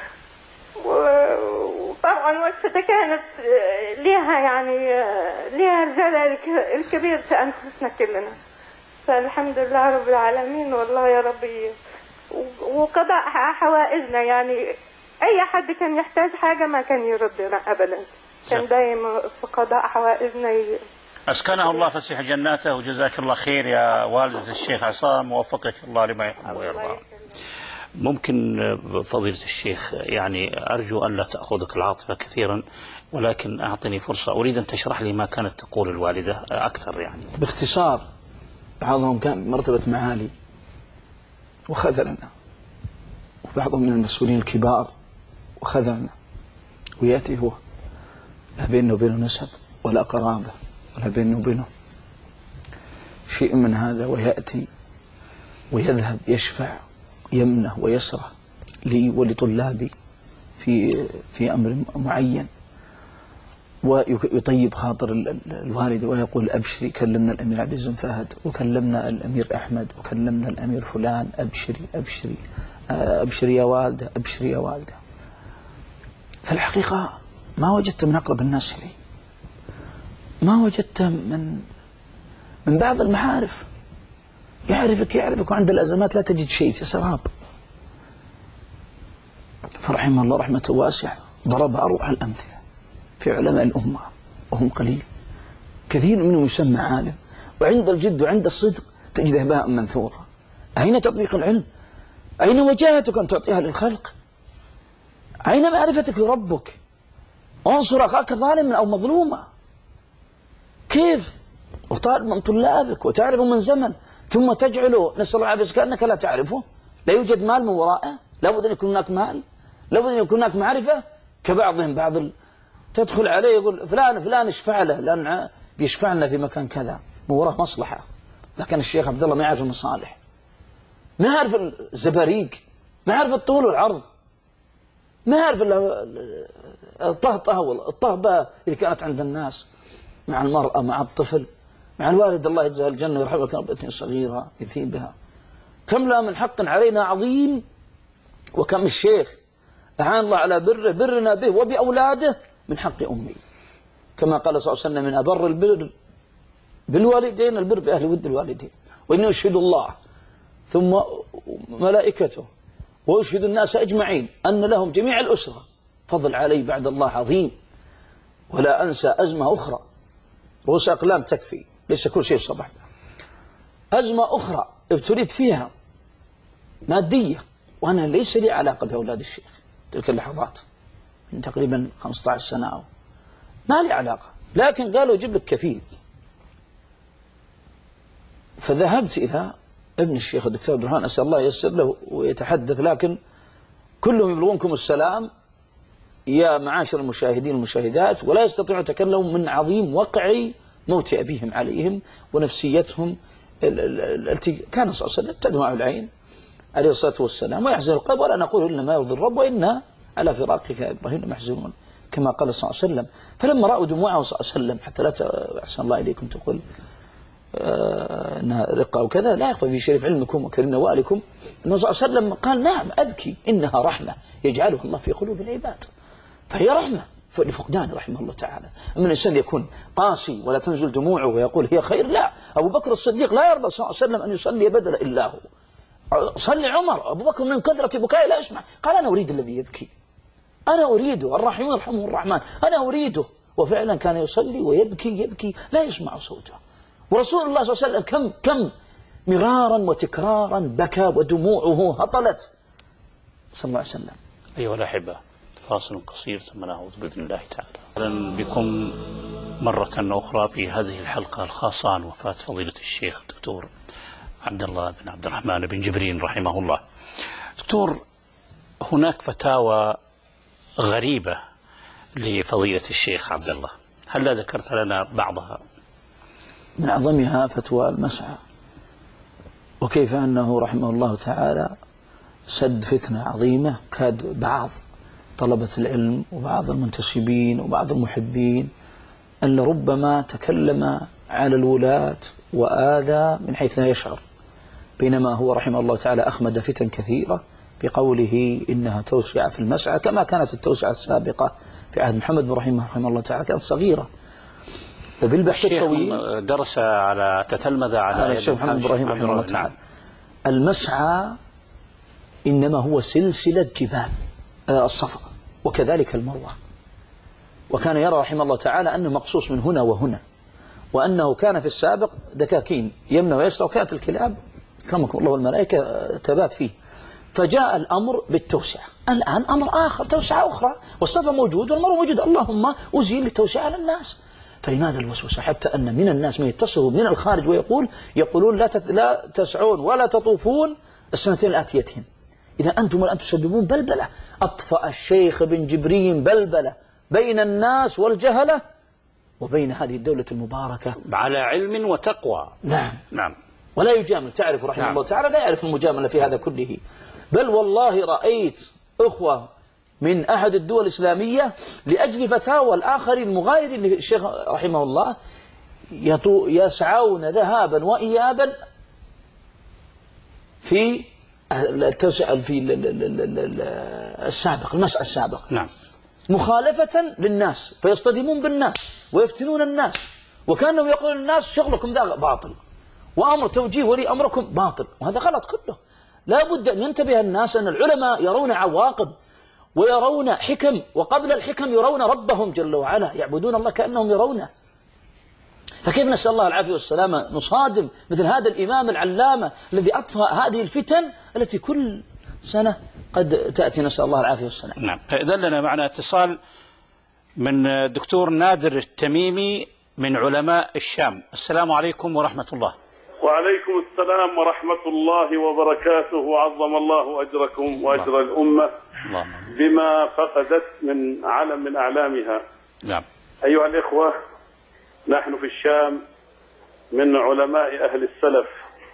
وطبعا وقفتها كانت لها يعني لها الجلال الكبير في أنفسنا كلنا. فالحمد لله رب العالمين والله يا ربي وقضاء حوائجنا. يعني أي حد كان يحتاج حاجة ما كان يردنا أبدا، كان دايما في قضاء حوائجنا. أسكنه الله فسيح جناته وجزاك الله خير يا والد الشيخ عصام ووفقك الله لما يحب ويرضى. ممكن فضيلة الشيخ يعني أرجو أن لا تأخذك العاطفة كثيرا ولكن أعطني فرصة أريد أن تشرح لي ما كانت تقول الوالدة أكثر يعني باختصار. بعضهم كان مرتبة معالي وخذلنا وبعضهم من المسؤولين الكبار وخذلنا ويأتي هو لا بينه وبينه نسب ولا قرابة ولا بينه وبينه شيء من هذا ويأتي ويذهب يشفع يمنه ويسره لي ولطلابي في في أمر معين ويطيب خاطر الوالد ويقول أبشري. كلمنا الأمير عبد العزيز فهد وكلمنا الأمير أحمد وكلمنا الأمير فلان أبشري أبشري أبشري يا والدة أبشري يا والدة. فالحقيقة ما وجدت من أقرب الناس إلي، ما وجدت من من بعض المعارف يعرفك يعرفك وعند الأزمات لا تجد شيء سراب. فرحمه الله رحمة واسعة ضرب أروع الأمثلة في علماء الأمة وهم قليل، كثير منهم يسمى عالم وعند الجد وعند الصدق تجد هباء منثورا. أين تطبيق العلم؟ أين وجاهتك أن تعطيها للخلق؟ أين معرفتك لربك؟ انصر أخاك ظالما أو مظلوما. كيف؟ وطالب من طلابك وتعرفه من زمن ثم تجعله نسأل الله العافية كأنك لا تعرفه. لا يوجد مال من ورائه، لابد أن يكون هناك مال، لابد أن يكون هناك معرفة كبعضهم بعض تدخل عليه يقول فلان فلان اشفع له لأن بيشفع لنا في مكان كذا، من وراه مصلحة. لكن الشيخ عبد الله ما يعرف المصالح، ما يعرف الزباريق، ما يعرف الطول والعرض، ما يعرف الطهطة والطهبة اللي كانت عند الناس مع المرأة مع الطفل مع الوالد الله يجزاه الجنة ويرحمه، كان ابنة صغيرة يثيب بها. كم لا من حق علينا عظيم، وكم الشيخ أعان الله على بره برنا به وبأولاده من حق أمي، كما قال صلى الله عليه وسلم من أبر البر بالوالدين البر بأهل ود الوالدين، وإنه يشهد الله ثم ملائكته ويشهد الناس أجمعين أن لهم جميع الأسرة فضل علي بعد الله عظيم. ولا أنسى أزمة أخرى، رؤوس أقلام تكفي، ليس كل شيء صباح. أزمة أخرى ابتليت فيها مادية وأنا ليس لي علاقة بأولاد الشيخ، تلك اللحظات من تقريبا خمسة عشر سنة أو ما لي علاقة، لكن قالوا جيب لك كفيل. فذهبت إلى ابن الشيخ الدكتور عبد الرحمن، أسأل الله ييسر له ويتحدث، لكن كلهم يبلغونكم السلام يا معاشر المشاهدين والمشاهدات، ولا يستطيعوا تكلموا من عظيم وقع موت أبيهم عليهم ونفسيتهم التي كان صلى الله عليه وسلم تدمع العين عليه الصلاة والسلام ويحزن القلب، ولا نقول إلا ما يرضي الرب وإنا على فراقك يا إبراهيم محزونون كما قال صلى الله عليه وسلم. فلما رأوا دموعه صلى الله عليه وسلم، حتى لا أحسن الله إليكم تقول آه أنها رقة وكذا، لا يخفى في شريف علمكم وكريم نوالكم أنه صلى الله عليه وسلم قال نعم أبكي، إنها رحمة يجعلها الله في قلوب العباد، فهي رحمة لفقدان رحمه الله تعالى. أما الإنسان يكون قاسي ولا تنزل دموعه ويقول هي خير، لا. أبو بكر الصديق لا يرضى صلى الله عليه وسلم أن يصلي بدل إلا هو. صلي عمر، أبو بكر من كثرة بكائه لا يسمع، قال أنا أريد الذي يبكي، أنا أريده، الرحيم يرحمه الرحمن، أنا أريده. وفعلا كان يصلي ويبكي يبكي لا يسمع صوته. ورسول الله صلى الله عليه وسلم كم كم مرارا وتكرارا بكى ودموعه هطلت صلى الله عليه وسلم. أيها الأحبة، فاصل قصير ثم نعود بإذن الله تعالى. أهلا بكم مرة أخرى في هذه الحلقة الخاصة عن وفاة فضيلة الشيخ الدكتور عبد الله بن عبد الرحمن بن جبرين رحمه الله. دكتور، هناك فتاوى غريبة لفضيلة الشيخ عبد الله، هل لا ذكرت لنا بعضها؟ من أعظمها فتوى المسعى، وكيف أنه رحمه الله تعالى سد فتنة عظيمة كاد بعض طلبة العلم وبعض المنتسبين وبعض المحبين أن ربما تكلم على الولاة وآذى من حيث لا يشعر، بينما هو رحمه الله تعالى أخمد فتن كثيرة بقوله إنها توسعة في المسعى، كما كانت التوسعة السابقة في عهد محمد بن رحمه رحمه الله تعالى كانت صغيرة. بالبحث الطويل درس على تتلمذ على, على الشيخ محمد بن رحمه رحمه الله تعالى. المسعى إنما هو سلسلة جبال الصفا وكذلك المروة، وكان يرى رحمه الله تعالى أنه مقصوص من هنا وهنا، وأنه كان في السابق دكاكين يمنى ويسرى، وكانت الكلاب كرمكم الله والملائكة تبات فيه، فجاء الأمر بالتوسعة. الآن أمر آخر، توسعة أخرى، والصفا موجود والمروة موجود، اللهم أزيل للتوسعة على الناس. فلماذا الوسوسة؟ حتى أن من الناس من يتصل من الخارج ويقول يقولون لا لا تسعون ولا تطوفون السنتين الآتيتين. إذا أنتم الآن تسببون بلبلة. أطفأ الشيخ بن جبرين بلبلة بين الناس والجهلة وبين هذه الدولة المباركة على علم وتقوى. نعم نعم، ولا يجامل، تعرف رحمه نعم. الله تعالى لا يعرف المجاملة في هذا كله. بل والله رأيت أخوة من أحد الدول الإسلامية لأجل فتاوى الآخرين المغايرين للشيخ رحمه الله يسعون ذهابا وإيابا في التوسع في السابق، المسألة السابق، نعم، مخالفة للناس، فيصطدمون بالناس ويفتنون الناس، وكانوا يقولون الناس شغلكم ذا باطل وأمر توجيه ولي أمركم باطل، وهذا غلط كله. لا بد أن ينتبه الناس أن العلماء يرون عواقب ويرون حكم، وقبل الحكم يرون ربهم جل وعلا، يعبدون الله كأنهم يرونه. فكيف نسأل الله العافية والسلامة نصادم مثل هذا الإمام العلامة الذي أطفأ هذه الفتن التي كل سنة قد تأتي، نسأل الله العافية والسلامة. نعم. إذن لنا معنا اتصال من الدكتور نادر التميمي من علماء الشام. السلام عليكم ورحمة الله. وعليكم السلام ورحمة الله وبركاته، وعظم الله أجركم وأجر الأمة بما فقدت من علم من أعلامها. نعم. أيها الإخوة، نحن في الشام من علماء أهل السلف،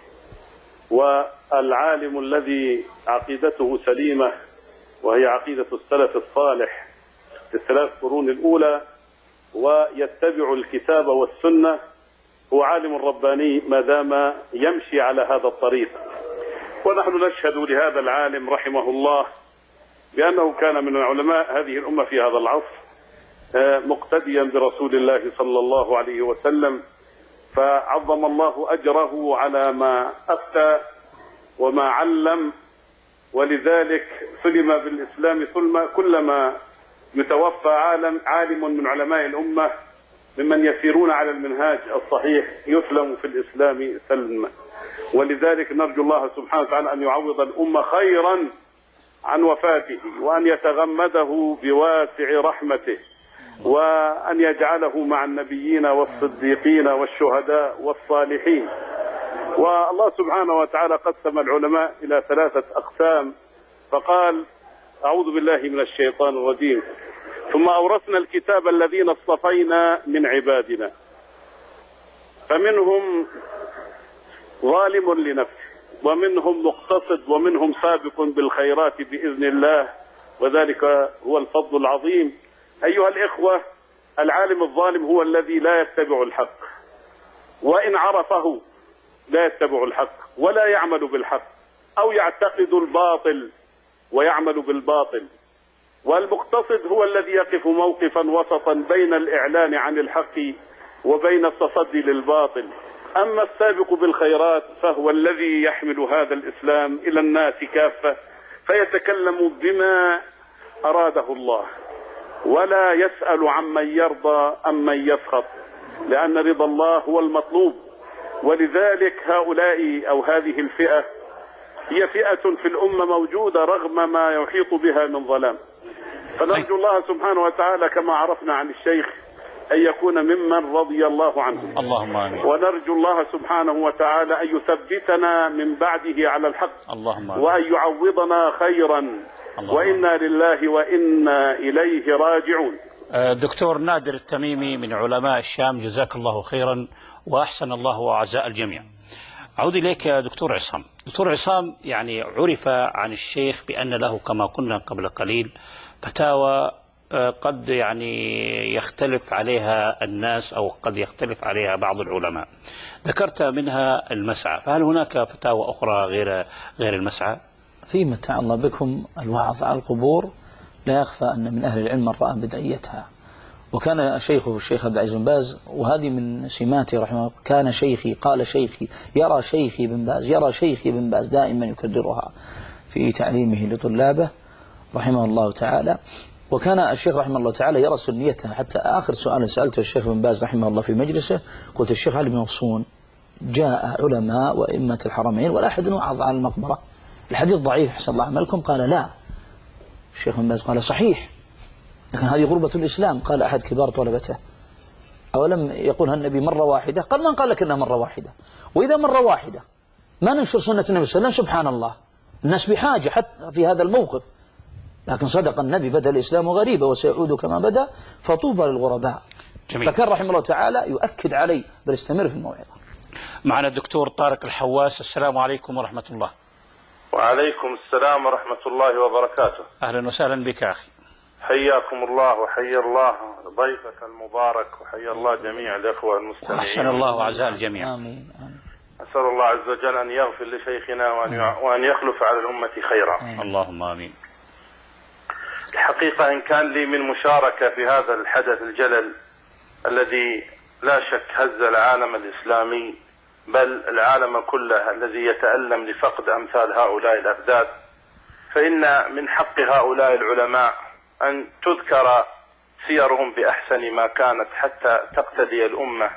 والعالم الذي عقيدته سليمة وهي عقيدة السلف الصالح في الثلاث قرون الأولى ويتبع الكتاب والسنة هو عالم رباني ما دام يمشي على هذا الطريق. ونحن نشهد لهذا العالم رحمه الله بأنه كان من علماء هذه الأمة في هذا العصر، مقتديا برسول الله صلى الله عليه وسلم، فعظم الله أجره على ما أفتى وما علم، ولذلك سلم بالإسلام ثلما. كلما يتوفى عالم عالم من علماء الأمة ممن يسيرون على المنهاج الصحيح يسلم في الإسلام سلما. ولذلك نرجو الله سبحانه وتعالى أن يعوض الأمة خيرا عن وفاته، وأن يتغمده بواسع رحمته، وأن يجعله مع النبيين والصديقين والشهداء والصالحين. والله سبحانه وتعالى قسم العلماء إلى ثلاثة أقسام، فقال: أعوذ بالله من الشيطان الرجيم، ثم أورثنا الكتاب الذين اصطفينا من عبادنا فمنهم ظالم لنفسه ومنهم مقتصد ومنهم سابق بالخيرات بإذن الله، وذلك هو الفضل العظيم. أيها الإخوة، العالم الظالم هو الذي لا يتبع الحق، وإن عرفه لا يتبع الحق ولا يعمل بالحق، أو يعتقد الباطل ويعمل بالباطل. والمقتصد هو الذي يقف موقفا وسطا بين الإعلان عن الحق وبين التصدي للباطل. أما السابق بالخيرات فهو الذي يحمل هذا الإسلام إلى الناس كافة، فيتكلم بما أراده الله ولا يسأل عمن يرضى أم من يسخط، لأن رضا الله هو المطلوب. ولذلك هؤلاء أو هذه الفئة هي فئة في الأمة موجودة رغم ما يحيط بها من ظلام. فنرجو الله سبحانه وتعالى كما عرفنا عن الشيخ أن يكون ممن رضي الله عنه، اللهم آمين. ونرجو الله سبحانه وتعالى أن يثبتنا من بعده على الحق، اللهم آمين. وأن يعوضنا خيرا، وإنا لله وإنا إليه راجعون. دكتور نادر التميمي من علماء الشام، جزاك الله خيرا وأحسن الله وأعزاء الجميع. أعود إليك يا دكتور عصام. دكتور عصام، يعني عرف عن الشيخ بأن له كما قلنا قبل قليل فتاوى قد يعني يختلف عليها الناس أو قد يختلف عليها بعض العلماء، ذكرت منها المسعى، فهل هناك فتاوى أخرى غير غير المسعى؟ في متع الله بكم الوعظ على القبور لا يخفى أن من أهل العلم من رأى بدعيتها، وكان شيخه الشيخ عبد العزيز بن باز، وهذه من سماته رحمه الله، كان شيخي قال شيخي يرى شيخي بن باز يرى شيخي بن باز دائما يكررها في تعليمه لطلابه رحمه الله تعالى. وكان الشيخ رحمه الله تعالى يرى سنيتها، حتى آخر سؤال سألته الشيخ بن باز رحمه الله في مجلسه قلت: الشيخ علي بن مفصون جاء علماء وإمة الحرمين ولا أحد وعظ على المقبرة، الحديث ضعيف حسن الله عملكم؟ قال لا. الشيخ بن باز قال: صحيح، لكن هذه غربة الإسلام. قال أحد كبار طلبته: أولم يقولها النبي مرة واحدة؟ قال: من قال لك أنها مرة واحدة؟ وإذا مرة واحدة ما ننشر سنة النبي صلى الله عليه وسلم؟ سبحان الله، الناس بحاجة حتى في هذا الموقف. لكن صدق النبي: بدأ الإسلام غريبا وسيعود كما بدأ فطوبى للغرباء. جميل. فكان رحمه الله تعالى يؤكد عليه بل استمر في الموعظة. معنا الدكتور طارق الحواس. السلام عليكم ورحمة الله. وعليكم السلام ورحمة الله وبركاته. أهلا وسهلا بك أخي. حياكم الله وحيا الله ضيفك المبارك وحيا الله جميع الإخوة المستمعين. وأحسن الله وأعزاء الجميع. آمين. آمين. أسأل الله عز وجل أن يغفر لشيخنا وأن وأن يخلف على الأمة خيرا. آمين. اللهم آمين. الحقيقة إن كان لي من مشاركة في هذا الحدث الجلل الذي لا شك هز العالم الإسلامي بل العالم كله الذي يتألم لفقد أمثال هؤلاء الأفذاذ، فإن من حق هؤلاء العلماء أن تذكر سيرهم بأحسن ما كانت حتى تقتدي الأمة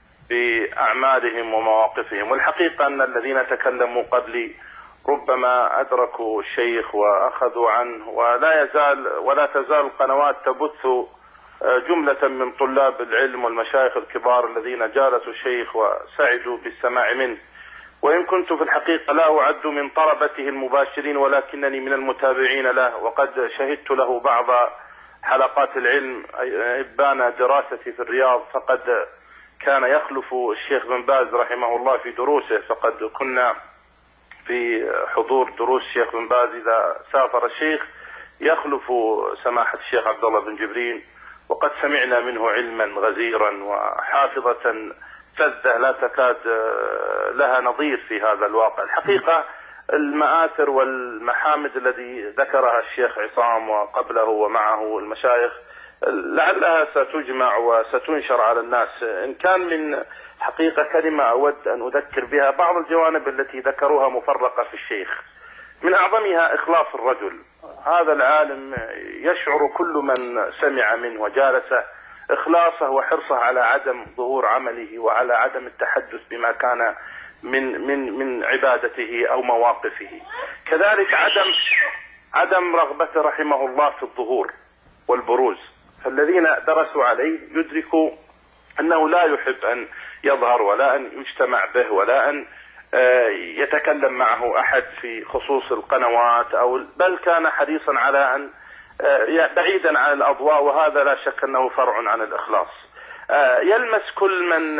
بأعمالهم ومواقفهم. والحقيقة أن الذين تكلموا قبلي ربما أدركوا الشيخ وأخذوا عنه، ولا يزال ولا تزال القنوات تبث جملة من طلاب العلم والمشايخ الكبار الذين جالسوا الشيخ وسعدوا بالسماع منه. وإن كنت في الحقيقة لا أعد من طلبته المباشرين ولكنني من المتابعين له، وقد شهدت له بعض حلقات العلم إبان دراستي في الرياض، فقد كان يخلف الشيخ بن باز رحمه الله في دروسه، فقد كنا في حضور دروس الشيخ بن باز إذا سافر الشيخ يخلف سماحة الشيخ عبد الله بن جبرين، وقد سمعنا منه علما غزيرا وحافظة فذة لا تكاد لها نظير في هذا الواقع. الحقيقة المآثر والمحامد الذي ذكرها الشيخ عصام وقبله ومعه المشايخ لعلها ستجمع وستنشر على الناس. إن كان من حقيقة كلمة أود أن أذكر بها بعض الجوانب التي ذكروها مفرقة في الشيخ، من أعظمها إخلاص الرجل. هذا العالم يشعر كل من سمع منه وجالسه إخلاصه وحرصه على عدم ظهور عمله وعلى عدم التحدث بما كان من من من عبادته أو مواقفه. كذلك عدم عدم رغبته رحمه الله في الظهور والبروز، فالذين درسوا عليه يدركوا أنه لا يحب أن يظهر ولا أن يجتمع به ولا أن يتكلم معه أحد في خصوص القنوات، أو بل كان حريصا على أن بعيدا عن الأضواء، وهذا لا شك أنه فرع عن الإخلاص. يلمس كل من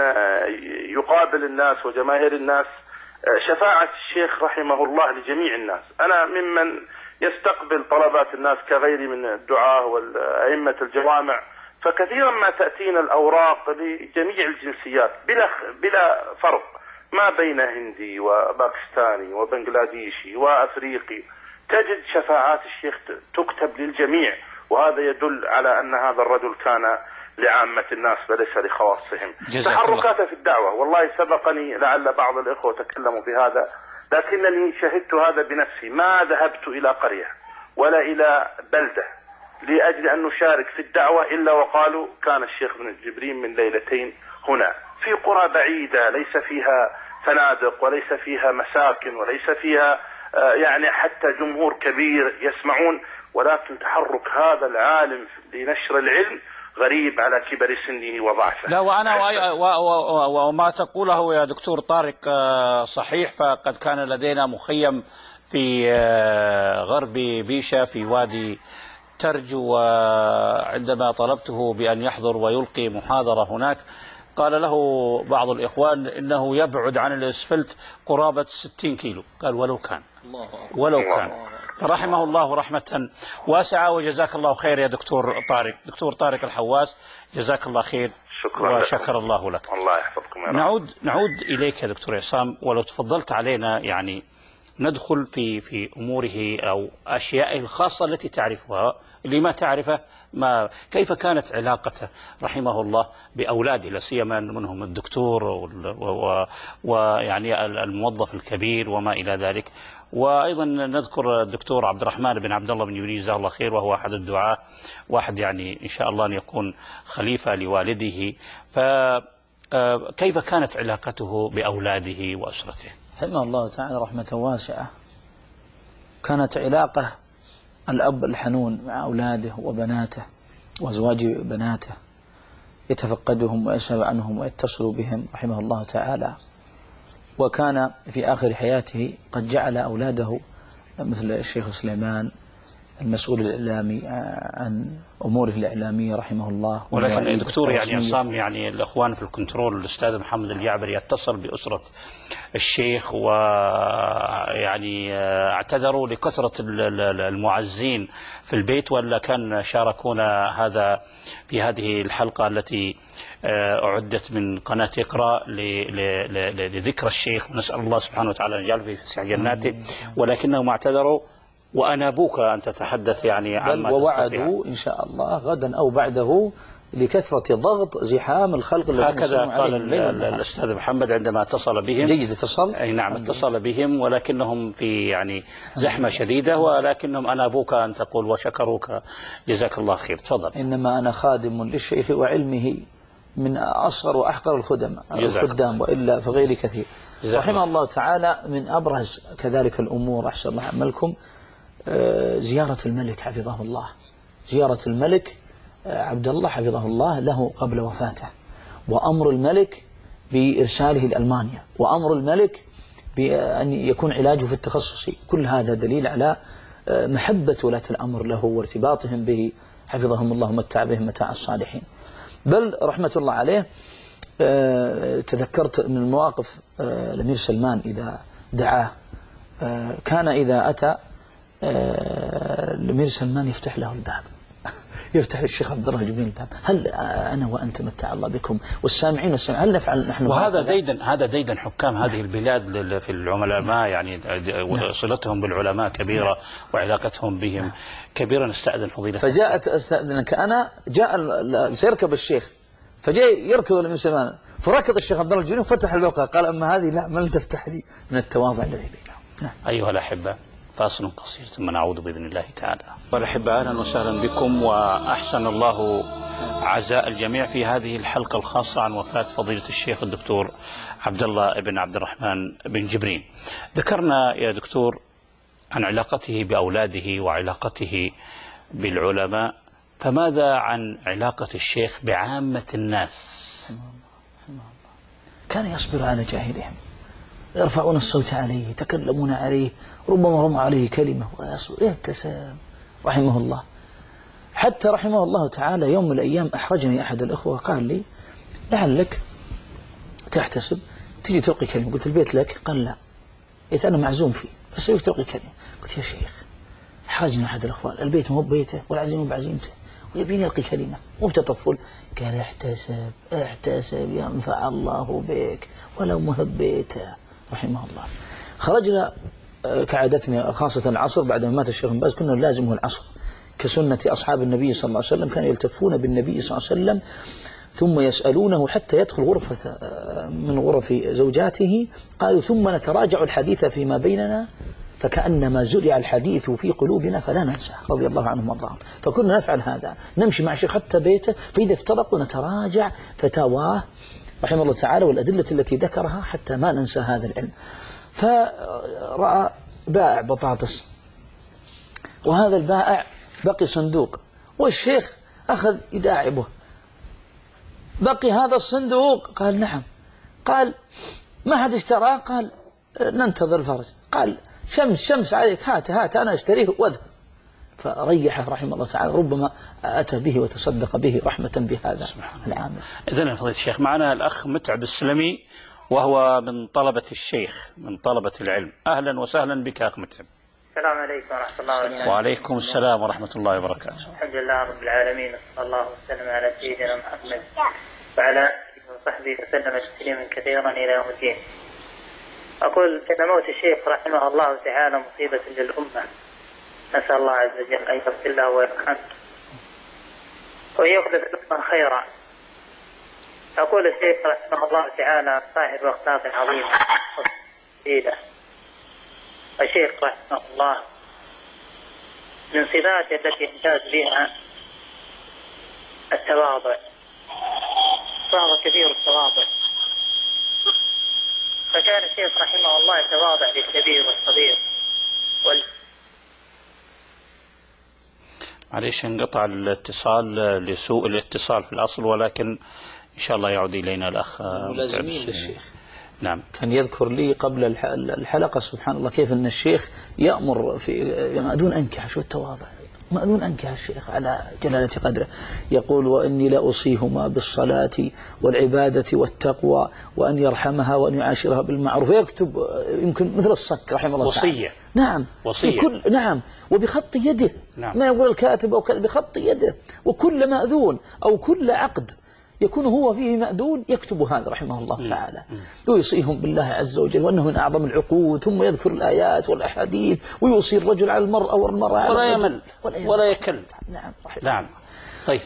يقابل الناس وجماهير الناس شفاعة الشيخ رحمه الله لجميع الناس. أنا ممن يستقبل طلبات الناس كغيري من الدعاة والأئمة الجوامع، فكثيرا ما تأتينا الأوراق لجميع الجنسيات بلا بلا فرق ما بين هندي وباكستاني وبنغلاديشي وأفريقي، تجد شفاعات الشيخ تكتب للجميع، وهذا يدل على أن هذا الرجل كان لعامة الناس وليس لخواصهم. تحركاته في الدعوة والله سبقني، لعل بعض الإخوة تكلموا في هذا، لكنني شهدت هذا بنفسي. ما ذهبت إلى قرية ولا إلى بلدة لأجل أن نشارك في الدعوة إلا وقالوا كان الشيخ بن جبرين من ليلتين هنا، في قرى بعيدة ليس فيها فنادق وليس فيها مساكن وليس فيها يعني حتى جمهور كبير يسمعون، ولكن تحرك هذا العالم لنشر العلم غريب على كبر سنه وضعفه. لا وأنا وما تقوله يا دكتور طارق صحيح، فقد كان لدينا مخيم في غرب بيشة في وادي ترج، وعندما طلبته بأن يحضر ويلقي محاضرة هناك قال له بعض الإخوان إنه يبعد عن الإسفلت قرابة ستين كيلو، قال ولو كان ولو كان فرحمه الله رحمة واسعة. وجزاك الله خير يا دكتور طارق. دكتور طارق الحواس جزاك الله خير. شكرا وشكر الله لك. الله يحفظكم يا رب. نعود نعود إليك يا دكتور عصام، ولو تفضلت علينا يعني ندخل في في أموره أو أشيائه الخاصة التي تعرفها، اللي ما تعرفه ما كيف كانت علاقته رحمه الله بأولاده، لا سيما منهم الدكتور ويعني الموظف الكبير وما إلى ذلك. وأيضا نذكر الدكتور عبد الرحمن بن عبد الله بن جبرين جزاه الله خير، وهو أحد الدعاة، واحد يعني إن شاء الله أن يكون خليفة لوالده. فكيف كانت علاقته بأولاده وأسرته؟ رحمه الله تعالى رحمة واسعة. كانت علاقة الأب الحنون مع أولاده وبناته وأزواج بناته، يتفقدهم ويسأل عنهم ويتصل بهم رحمه الله تعالى. وكان في آخر حياته قد جعل أولاده مثل الشيخ سليمان المسؤول الإعلامي عن أموره الإعلامية رحمه الله. ولكن الدكتور يعني عصام، يعني الأخوان في الكنترول الأستاذ محمد الجعبري يتصل بأسرة الشيخ ويعني اعتذروا لكثرة المعزين في البيت، ولا كان شاركونا هذا في هذه الحلقة التي أعدت من قناة اقرأ لذكر الشيخ، ونسأل الله سبحانه وتعالى أن يجعل في فسح جناته، ولكنهم اعتذروا وأنا أبوك أن تتحدث يعني عما ووعدوا إن شاء الله غدا أو بعده لكثرة ضغط زحام الخلق. هكذا قال الأستاذ محمد عندما اتصل بهم. جيد اتصل. أي نعم اتصل بهم، ولكنهم في يعني زحمة شديدة، ولكنهم أنا أبوك أن تقول وشكروك جزاك الله خير. تفضل. إنما أنا خادم للشيخ وعلمه من أصغر وأحقر الخدم الخدام، وإلا فغير كثير. رحمه الله تعالى. من أبرز كذلك الأمور أحسن الله عملكم زيارة الملك حفظه الله. زيارة الملك عبد الله حفظه الله له قبل وفاته، وأمر الملك بإرساله لألمانيا، وأمر الملك بأن يكون علاجه في التخصصي. كل هذا دليل على محبة ولاة الأمر له وارتباطهم به حفظهم الله ومتع بهم متاع الصالحين. بل رحمة الله عليه تذكرت من المواقف الأمير سلمان إذا دعاه كان إذا أتى الأمير سلمان يفتح له الباب، يفتح الشيخ عبد الله جبرين الباب، هل أنا وأنت متع الله بكم والسامعين والسامعين هل نفعل نحن؟ وهذا ديدن هذا ديدن حكام هذه البلاد في العلماء، يعني صلتهم بالعلماء كبيرة وعلاقتهم بهم كبيرة. نستأذن فضيلة. فجاءت أستأذنك أنا، جاء سيركب الشيخ فجاء يركض الأمير سلمان، فركض الشيخ عبد الله الجبرين وفتح الباب قال أما هذه لا ما تفتح لي، من التواضع الذي بينهم. نعم. أيها الأحبة، فاصل قصير ثم نعود بإذن الله تعالى. والأحبة، أهلا وسهلا بكم، وأحسن الله عزاء الجميع في هذه الحلقة الخاصة عن وفاة فضيلة الشيخ الدكتور عبد الله بن عبد الرحمن بن جبرين. ذكرنا يا دكتور عن علاقته بأولاده وعلاقته بالعلماء، فماذا عن علاقة الشيخ بعامة الناس؟ كان يصبر على جاهلهم، يرفعون الصوت عليه، يتكلمون عليه، ربما رموا عليه كلمة ويصبر، يبتسم رحمه الله. حتى رحمه الله تعالى يوم من الأيام أحرجني أحد الأخوة قال لي لعلك تحتسب تجي تلقي كلمة. قلت البيت لك؟ قال لا، قلت أنا معزوم فيه بس يبي تلقي كلمة. قلت يا شيخ أحرجني أحد الأخوان، البيت مو ببيته والعزيمة بعزيمته ويبيني يلقي كلمة، مو بتطفل. قال احتسب احتسب ينفع الله بك ولو مهبيته رحمه الله. خرجنا كعادتنا خاصة العصر بعد ما مات الشيخ بن باز كنا لازمه العصر كسنة أصحاب النبي صلى الله عليه وسلم، كانوا يلتفون بالنبي صلى الله عليه وسلم ثم يسألونه حتى يدخل غرفة من غرف زوجاته، قالوا ثم نتراجع الحديث فيما بيننا فكأنما زرع الحديث في قلوبنا فلا ننسى، رضي الله عنهم وارضاهم. فكنا نفعل هذا، نمشي مع الشيخ حتى بيته، فإذا افترقوا نتراجع فتاواه رحمه الله تعالى والأدلة التي ذكرها حتى ما ننسى هذا العلم. فرأى بائع بطاطس، وهذا البائع بقي صندوق والشيخ أخذ يداعبه، بقي هذا الصندوق. قال نعم. قال ما حد اشتراه؟ قال ننتظر الفرج. قال شمس شمس عليك، هات هات أنا أشتريه واذهب. فريحه رحمه الله تعالى، ربما أتى به وتصدق به رحمة بهذا العامل. إذن فضيلة الشيخ معنا الأخ متعب السلمي وهو من طلبة الشيخ من طلبة العلم. أهلا وسهلا بك أخ متعب. السلام عليكم ورحمة الله وبركاته. وعليكم السلام ورحمة الله وبركاته. الحمد لله رب العالمين، صلى الله وسلم على سيدنا محمد وعلى آله وصحبه وسلم تسليما كثيرا إلى يوم الدين. أقول إن موت الشيخ رحمه الله تعالى مصيبة للأمة، نسأل الله عز وجل أن يغفر له ويرحمه ويخلف الأمة خيرا. أقول الشيخ رحمه الله تعالى صاحب أخلاق عظيمة وجيدة، الشيخ رحمه الله من صفاته التي يمتاز بها التواضع، فهو كبير التواضع، فكان الشيخ رحمه الله يتواضع للكبير والصغير وال... معليش انقطع الاتصال لسوء الاتصال في الأصل، ولكن إن شاء الله يعود إلينا الأخ ملازمين للشيخ. نعم. كان يذكر لي قبل الحلقة سبحان الله كيف أن الشيخ يأمر في مأذون أنكح، شو التواضع، مأذون أنكح الشيخ على جلالة قدره، يقول وإني لأوصيهما بالصلاة والعبادة والتقوى وأن يرحمها وأن يعاشرها بالمعروف، يكتب يمكن مثل الصك رحمه الله تعالى. وصية. نعم وصية. كل نعم وبخط يده. نعم. ما يقول الكاتب أو كذا، بخط يده. وكل مأذون أو كل عقد يكون هو فيه مأذون يكتب هذا رحمه الله تعالى، ويوصيهم بالله عز وجل وأنه من أعظم العقود، ثم يذكر الآيات والأحاديث ويوصي الرجل على المرأة والمرأة على ولا الرجل يمل ولا, ولا يكل. نعم نعم. طيب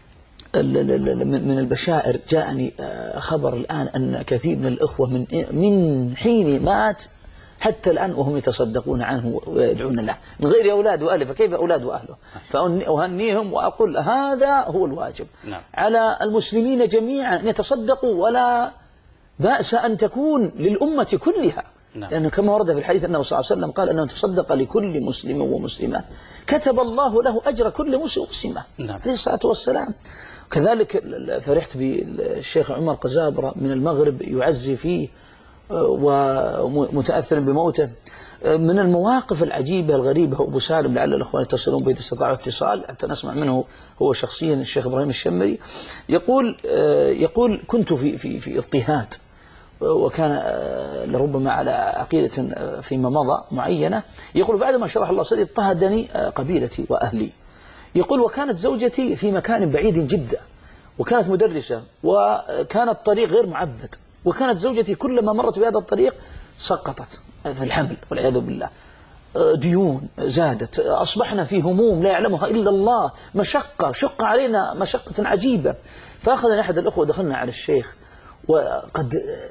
من البشائر جاءني خبر الآن أن كثير من الإخوة من من حين مات حتى الآن وهم يتصدقون عنه ويدعون له من غير أولاد وأهله، فكيف أولاد وأهله؟ فأهنيهم وأقول هذا هو الواجب. نعم. على المسلمين جميعا أن يتصدقوا، ولا بأس أن تكون للأمة كلها. نعم. لأنه كما ورد في الحديث أنه صلى الله عليه وسلم قال أنه تصدق لكل مسلم ومسلمة كتب الله له أجر كل مسلم ومسلمة. نعم. عليه الصلاة والسلام. كذلك فرحت بالشيخ عمر قزابرة من المغرب يعزي فيه ومتأثر بموته، من المواقف العجيبة الغريبة أبو سالم، لعل الأخوان يتصلون به إذا استطاعوا اتصال حتى نسمع منه هو شخصيا، الشيخ إبراهيم الشمري يقول يقول كنت في في في اضطهاد، وكان لربما على عقيدة فيما مضى معينة. يقول بعد ما شرح الله صدري اضطهدني قبيلتي وأهلي. يقول وكانت زوجتي في مكان بعيد جدا، وكانت مدرسة، وكان الطريق غير معبد، وكانت زوجتي كلما مرت بهذا الطريق سقطت في الحمل والعياذ بالله. ديون زادت، أصبحنا في هموم لا يعلمها إلا الله، مشقة شق علينا مشقة عجيبة. فأخذنا أحد الأخوة دخلنا على الشيخ، وقد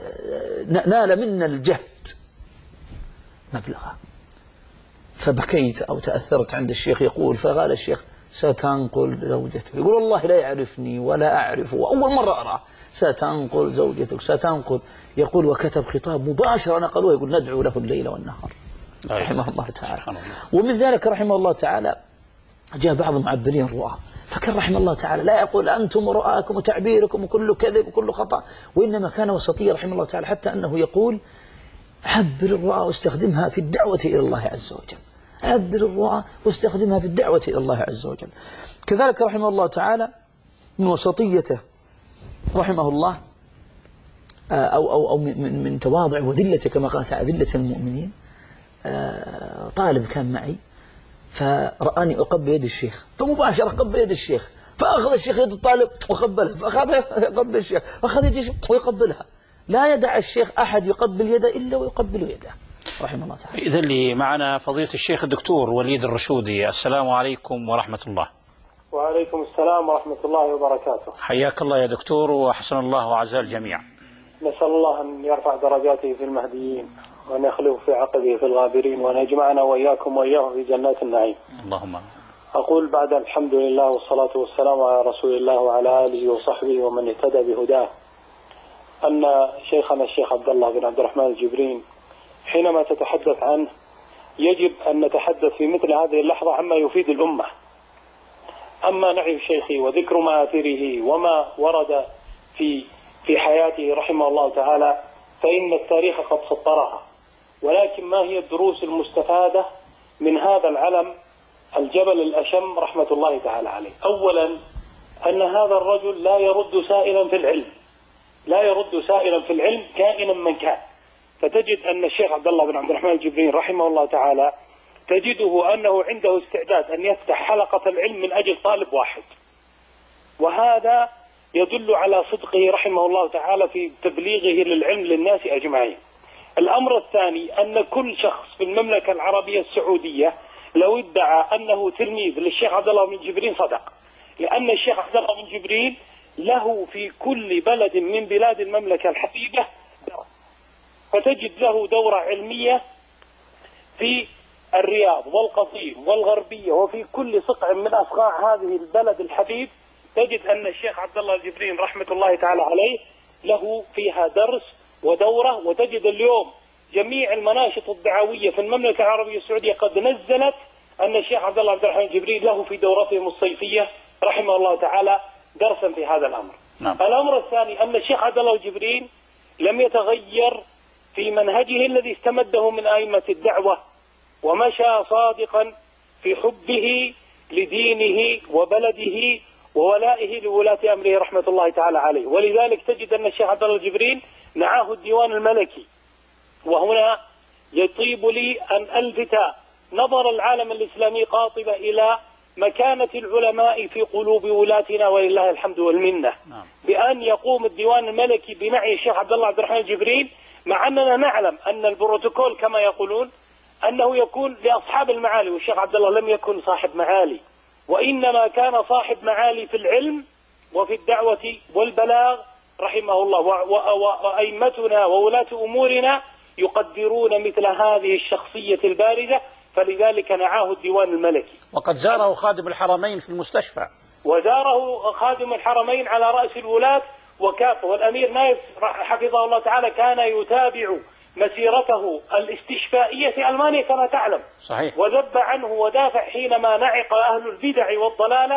نال منا الجهد مبلغا، فبكيت أو تأثرت عند الشيخ. يقول فقال الشيخ ستنقل زوجتك، يقول والله لا يعرفني ولا أعرفه وأول مرة أراه، ستنقل زوجتك ستنقل. يقول وكتب خطاب مباشرة نقلوه، يقول ندعو له الليل والنهار رحمه الله تعالى. ومن ذلك رحمه الله تعالى جاء بعض معبرين الرؤى، فكان رحمه الله تعالى لا يقول أنتم ورؤاكم وتعبيركم وكل كذب وكل خطأ، وإنما كان وسطيا رحمه الله تعالى، حتى أنه يقول عبر الرؤى واستخدمها في الدعوة إلى الله عز وجل، عبر الرؤى واستخدمها في الدعوة إلى الله عز وجل. كذلك رحمه الله تعالى من وسطيته رحمه الله أو, أو, أو من, من تواضع وذلته كما قال تعالى ذلة المؤمنين. طالب كان معي فرآني أقبل يد الشيخ، فمباشرة قبل يد الشيخ، فأخذ الشيخ يد الطالب وقبلها، فأخذها يقبل الشيخ، أخذ يد الشيخ ويقبلها، لا يدع الشيخ أحد يقبل يده إلا ويقبل يده رحمه الله تعالى. إذن لي معنا فضيلة الشيخ الدكتور وليد الرشودي. السلام عليكم ورحمة الله. وعليكم السلام ورحمة الله وبركاته. حياك الله يا دكتور، وحسن الله وعزى الجميع. نسأل الله أن يرفع درجاته في المهديين، وأن يخلف في عقبه في الغابرين، وأن يجمعنا وإياكم وإياه في جنات النعيم. اللهم. أقول بعد الحمد لله والصلاة والسلام على رسول الله وعلى آله وصحبه ومن اهتدى بهداه، أن شيخنا الشيخ عبد الله بن عبد الرحمن الجبرين حينما تتحدث عنه يجب أن نتحدث في مثل هذه اللحظة عما يفيد الأمة. أما نعي شيخي وذكر مآثره وما ورد في في حياته رحمه الله تعالى فإن التاريخ قد سطرها، ولكن ما هي الدروس المستفادة من هذا العلم الجبل الأشم رحمة الله تعالى عليه؟ أولا أن هذا الرجل لا يرد سائلا في العلم، لا يرد سائلا في العلم كائنا من كان. فتجد أن الشيخ عبد الله بن عبد الرحمن الجبرين رحمه الله تعالى تجده أنه عنده استعداد أن يفتح حلقة العلم من أجل طالب واحد، وهذا يدل على صدقه رحمه الله تعالى في تبليغه للعلم للناس أجمعين. الأمر الثاني أن كل شخص في المملكة العربية السعودية لو ادعى أنه تلميذ للشيخ عبد الله بن جبرين صدق، لأن الشيخ عبد الله بن جبرين له في كل بلد من بلاد المملكة الحبيبة، فتجد له دورة علمية في الرياض والقصيم والغربية وفي كل صقع من أصقاع هذه البلد الحبيب، تجد أن الشيخ عبد الله الجبرين رحمة الله تعالى عليه له فيها درس ودورة. وتجد اليوم جميع المناشط الدعوية في المملكة العربية السعودية قد نزلت أن الشيخ عبد الله عبد الرحمن الجبرين له في دورتهم الصيفية رحمه الله تعالى درسا في هذا الأمر. نعم. الأمر الثاني أن الشيخ عبد الله الجبرين لم يتغير في منهجه الذي استمده من أئمة الدعوة، ومشى صادقا في حبه لدينه وبلده وولائه لولاة أمره رحمة الله تعالى عليه. ولذلك تجد أن الشيخ عبد الله الجبرين نعاه الديوان الملكي. وهنا يطيب لي أن ألفت نظر العالم الإسلامي قاطبة إلى مكانة العلماء في قلوب ولاتنا ولله الحمد والمنة، بأن يقوم الديوان الملكي بنعي الشيخ عبد الله عبد الرحمن الجبرين، مع أننا نعلم أن البروتوكول كما يقولون أنه يكون لأصحاب المعالي، والشيخ عبد الله لم يكن صاحب معالي، وإنما كان صاحب معالي في العلم وفي الدعوة والبلاغ رحمه الله. وأئمتنا وولاة أمورنا يقدرون مثل هذه الشخصية البارزة، فلذلك نعاه الديوان الملكي. وقد زاره خادم الحرمين في المستشفى، وزاره خادم الحرمين على رأس الولاة وكافة، والأمير نايف حفظه الله تعالى كان يتابع مسيرته الاستشفائية في ألمانيا كما تعلم. صحيح. وذب عنه ودافع حينما نعق أهل البدع والضلالة في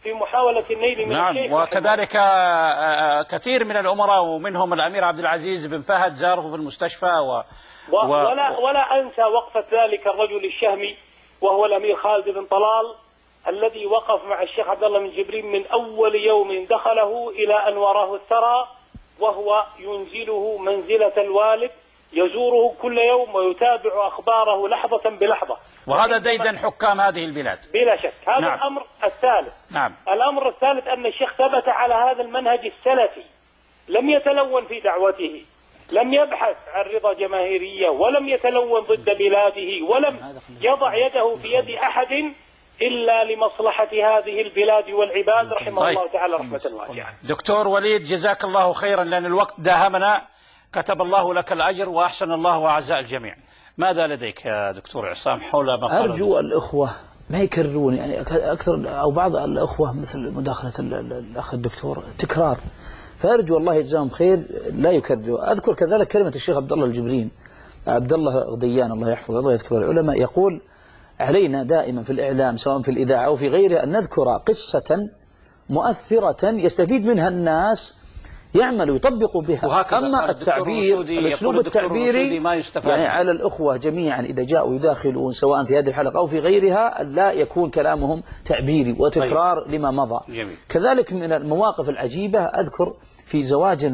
في محاولة النيل من نعم الشيخ. وكذلك كثير من الأمراء ومنهم الأمير عبد العزيز بن فهد زاره في المستشفى و... و... ولا, ولا أنسى وقفة ذلك الرجل الشهمي وهو الأمير خالد بن طلال الذي وقف مع الشيخ عبد الله بن جبرين من أول يوم دخله إلى أن وراه الثرى، وهو ينزله منزلة الوالد، يزوره كل يوم ويتابع أخباره لحظة بلحظة. وهذا ديدن حكام هذه البلاد بلا شك. هذا نعم. الأمر الثالث. نعم. الأمر الثالث أن الشيخ ثبت على هذا المنهج السلفي، لم يتلون في دعوته، لم يبحث عن رضا جماهيرية، ولم يتلون ضد بلاده، ولم يضع يده في يد أحد إلا لمصلحة هذه البلاد والعباد رحمه طيب. الله تعالى رحمة الله يعني. دكتور وليد جزاك الله خيرا لأن الوقت داهمنا، كتب الله لك الأجر وأحسن الله وأعزاء الجميع. ماذا لديك يا دكتور عصام حول ما قال؟ أرجو الإخوة ما يكررون، يعني أكثر أو بعض الإخوة مثل مداخلة الأخ الدكتور تكرار، فأرجو الله يجزاهم خير لا يكرروا. أذكر كذلك كلمة الشيخ عبد الله الجبرين عبد الله غديان الله يحفظه الله يذكر العلماء، يقول علينا دائما في الإعلام سواء في الإذاعة أو في غيرها أن نذكر قصة مؤثرة يستفيد منها الناس يعملوا يطبقوا بها. أما التعبير الأسلوب التعبيري ما يعني على الأخوة جميعا إذا جاءوا يداخلون سواء في هذه الحلقة أو في غيرها لا يكون كلامهم تعبيري وتكرار طيب. لما مضى. جميل. كذلك من المواقف العجيبة أذكر في زواج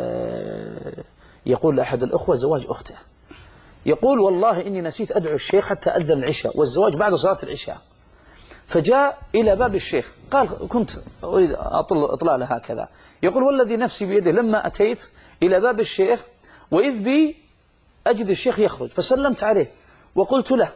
يقول أحد الأخوة زواج أخته، يقول والله إني نسيت أدعو الشيخ حتى أذن العشاء والزواج بعد صلاة العشاء، فجاء إلى باب الشيخ قال كنت أريد أطل إطلالة هكذا، يقول والذي نفسي بيده لما أتيت إلى باب الشيخ وإذ بي أجد الشيخ يخرج فسلمت عليه وقلت له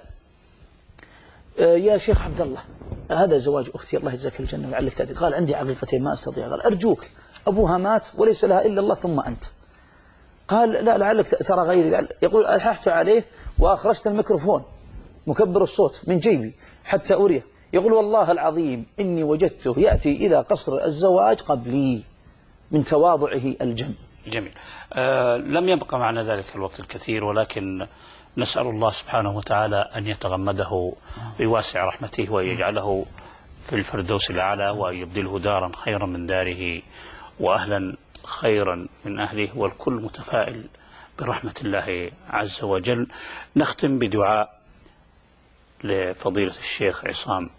يا شيخ عبد الله هذا زواج أختي الله يجزاك الجنة ولعلك تأتي. قال عندي عقيقتين ما أستطيع. قال أرجوك أبوها مات وليس لها إلا الله ثم أنت. قال لا لعلك ترى غيري. يقول ألححت عليه وأخرجت الميكروفون مكبر الصوت من جيبي حتى أريه. يقول والله العظيم إني وجدته يأتي إلى قصر الزواج قبلي من تواضعه الجم. جميل. آه لم يبقى معنا ذلك الوقت الكثير، ولكن نسأل الله سبحانه وتعالى أن يتغمده بواسع رحمته ويجعله في الفردوس الأعلى وأن يبدله دارا خيرا من داره وأهلا خيرا من أهله، والكل متفائل برحمة الله عز وجل. نختم بدعاء لفضيلة الشيخ عصام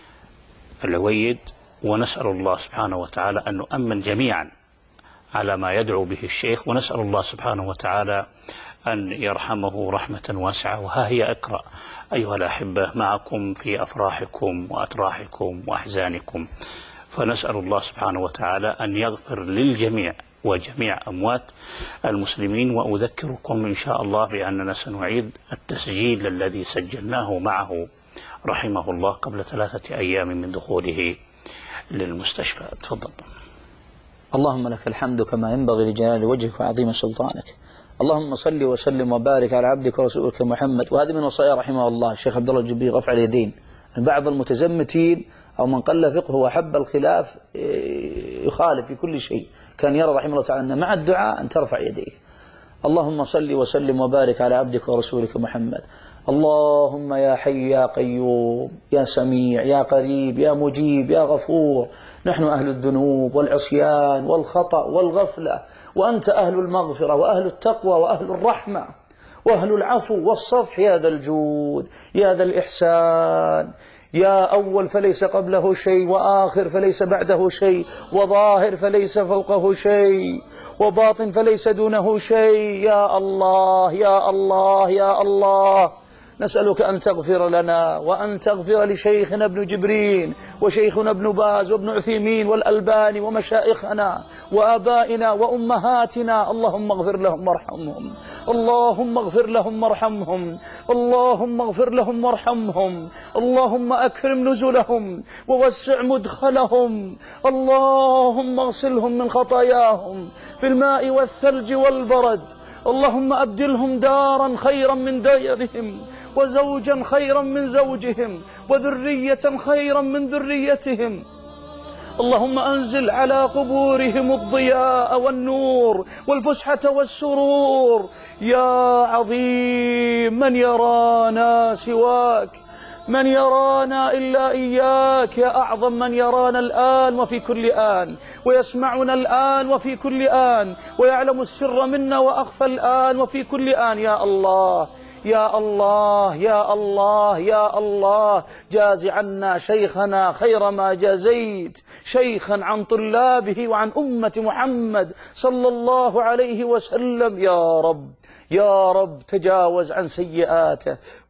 العويد، ونسأل الله سبحانه وتعالى أن نؤمن جميعا على ما يدعو به الشيخ، ونسأل الله سبحانه وتعالى أن يرحمه رحمة واسعة. وها هي أقرأ أيها الأحبة معكم في أفراحكم وأتراحكم وأحزانكم، فنسأل الله سبحانه وتعالى أن يغفر للجميع وجميع أموات المسلمين. وأذكركم إن شاء الله بأننا سنعيد التسجيل الذي سجلناه معه رحمه الله قبل ثلاثة أيام من دخوله للمستشفى. تفضل. اللهم لك الحمد كما ينبغي لجلال وجهك وعظيم سلطانك. اللهم صل وسلم وبارك على عبدك ورسولك محمد. وهذه من وصايا رحمه الله الشيخ عبد الله الجبري رفع اليدين. بعض المتزمتين أو من قل فقه وحب الخلاف يخالف في كل شيء، كان يرى رحمه الله تعالى أن مع الدعاء أن ترفع يديك. اللهم صل وسلم وبارك على عبدك ورسولك محمد. اللهم يا حي يا قيوم يا سميع يا قريب يا مجيب يا غفور، نحن أهل الذنوب والعصيان والخطأ والغفلة، وأنت أهل المغفرة وأهل التقوى وأهل الرحمة وأهل العفو والصفح، يا ذا الجود يا ذا الإحسان، يا أول فليس قبله شيء وآخر فليس بعده شيء وظاهر فليس فوقه شيء وباطن فليس دونه شيء. يا الله يا الله يا الله، نسألك أن تغفر لنا وأن تغفر لشيخنا ابن جبرين وشيخنا ابن باز وابن عثيمين والألباني ومشائخنا وآبائنا وأمهاتنا. اللهم اغفر لهم وارحمهم، اللهم اغفر لهم وارحمهم، اللهم اغفر لهم وارحمهم، اللهم أكرم نزلهم ووسع مدخلهم، اللهم اغسلهم من خطاياهم في الماء والثلج والبرد، اللهم أبدلهم دارا خيرا من ديرهم وزوجا خيرا من زوجهم وذرية خيرا من ذريتهم. اللهم أنزل على قبورهم الضياء والنور والفسحة والسرور. يا عظيم من يرانا سواك، من يرانا إلا إياك يا أعظم من يرانا الآن وفي كل آن، ويسمعنا الآن وفي كل آن، ويعلم السر منا وأخفى الآن وفي كل آن. يا الله يا الله يا الله يا الله، جاز عنا شيخنا خير ما جازيت شيخا عن طلابه وعن أمة محمد صلى الله عليه وسلم. يا رب يا رب تجاوز عن سيئاته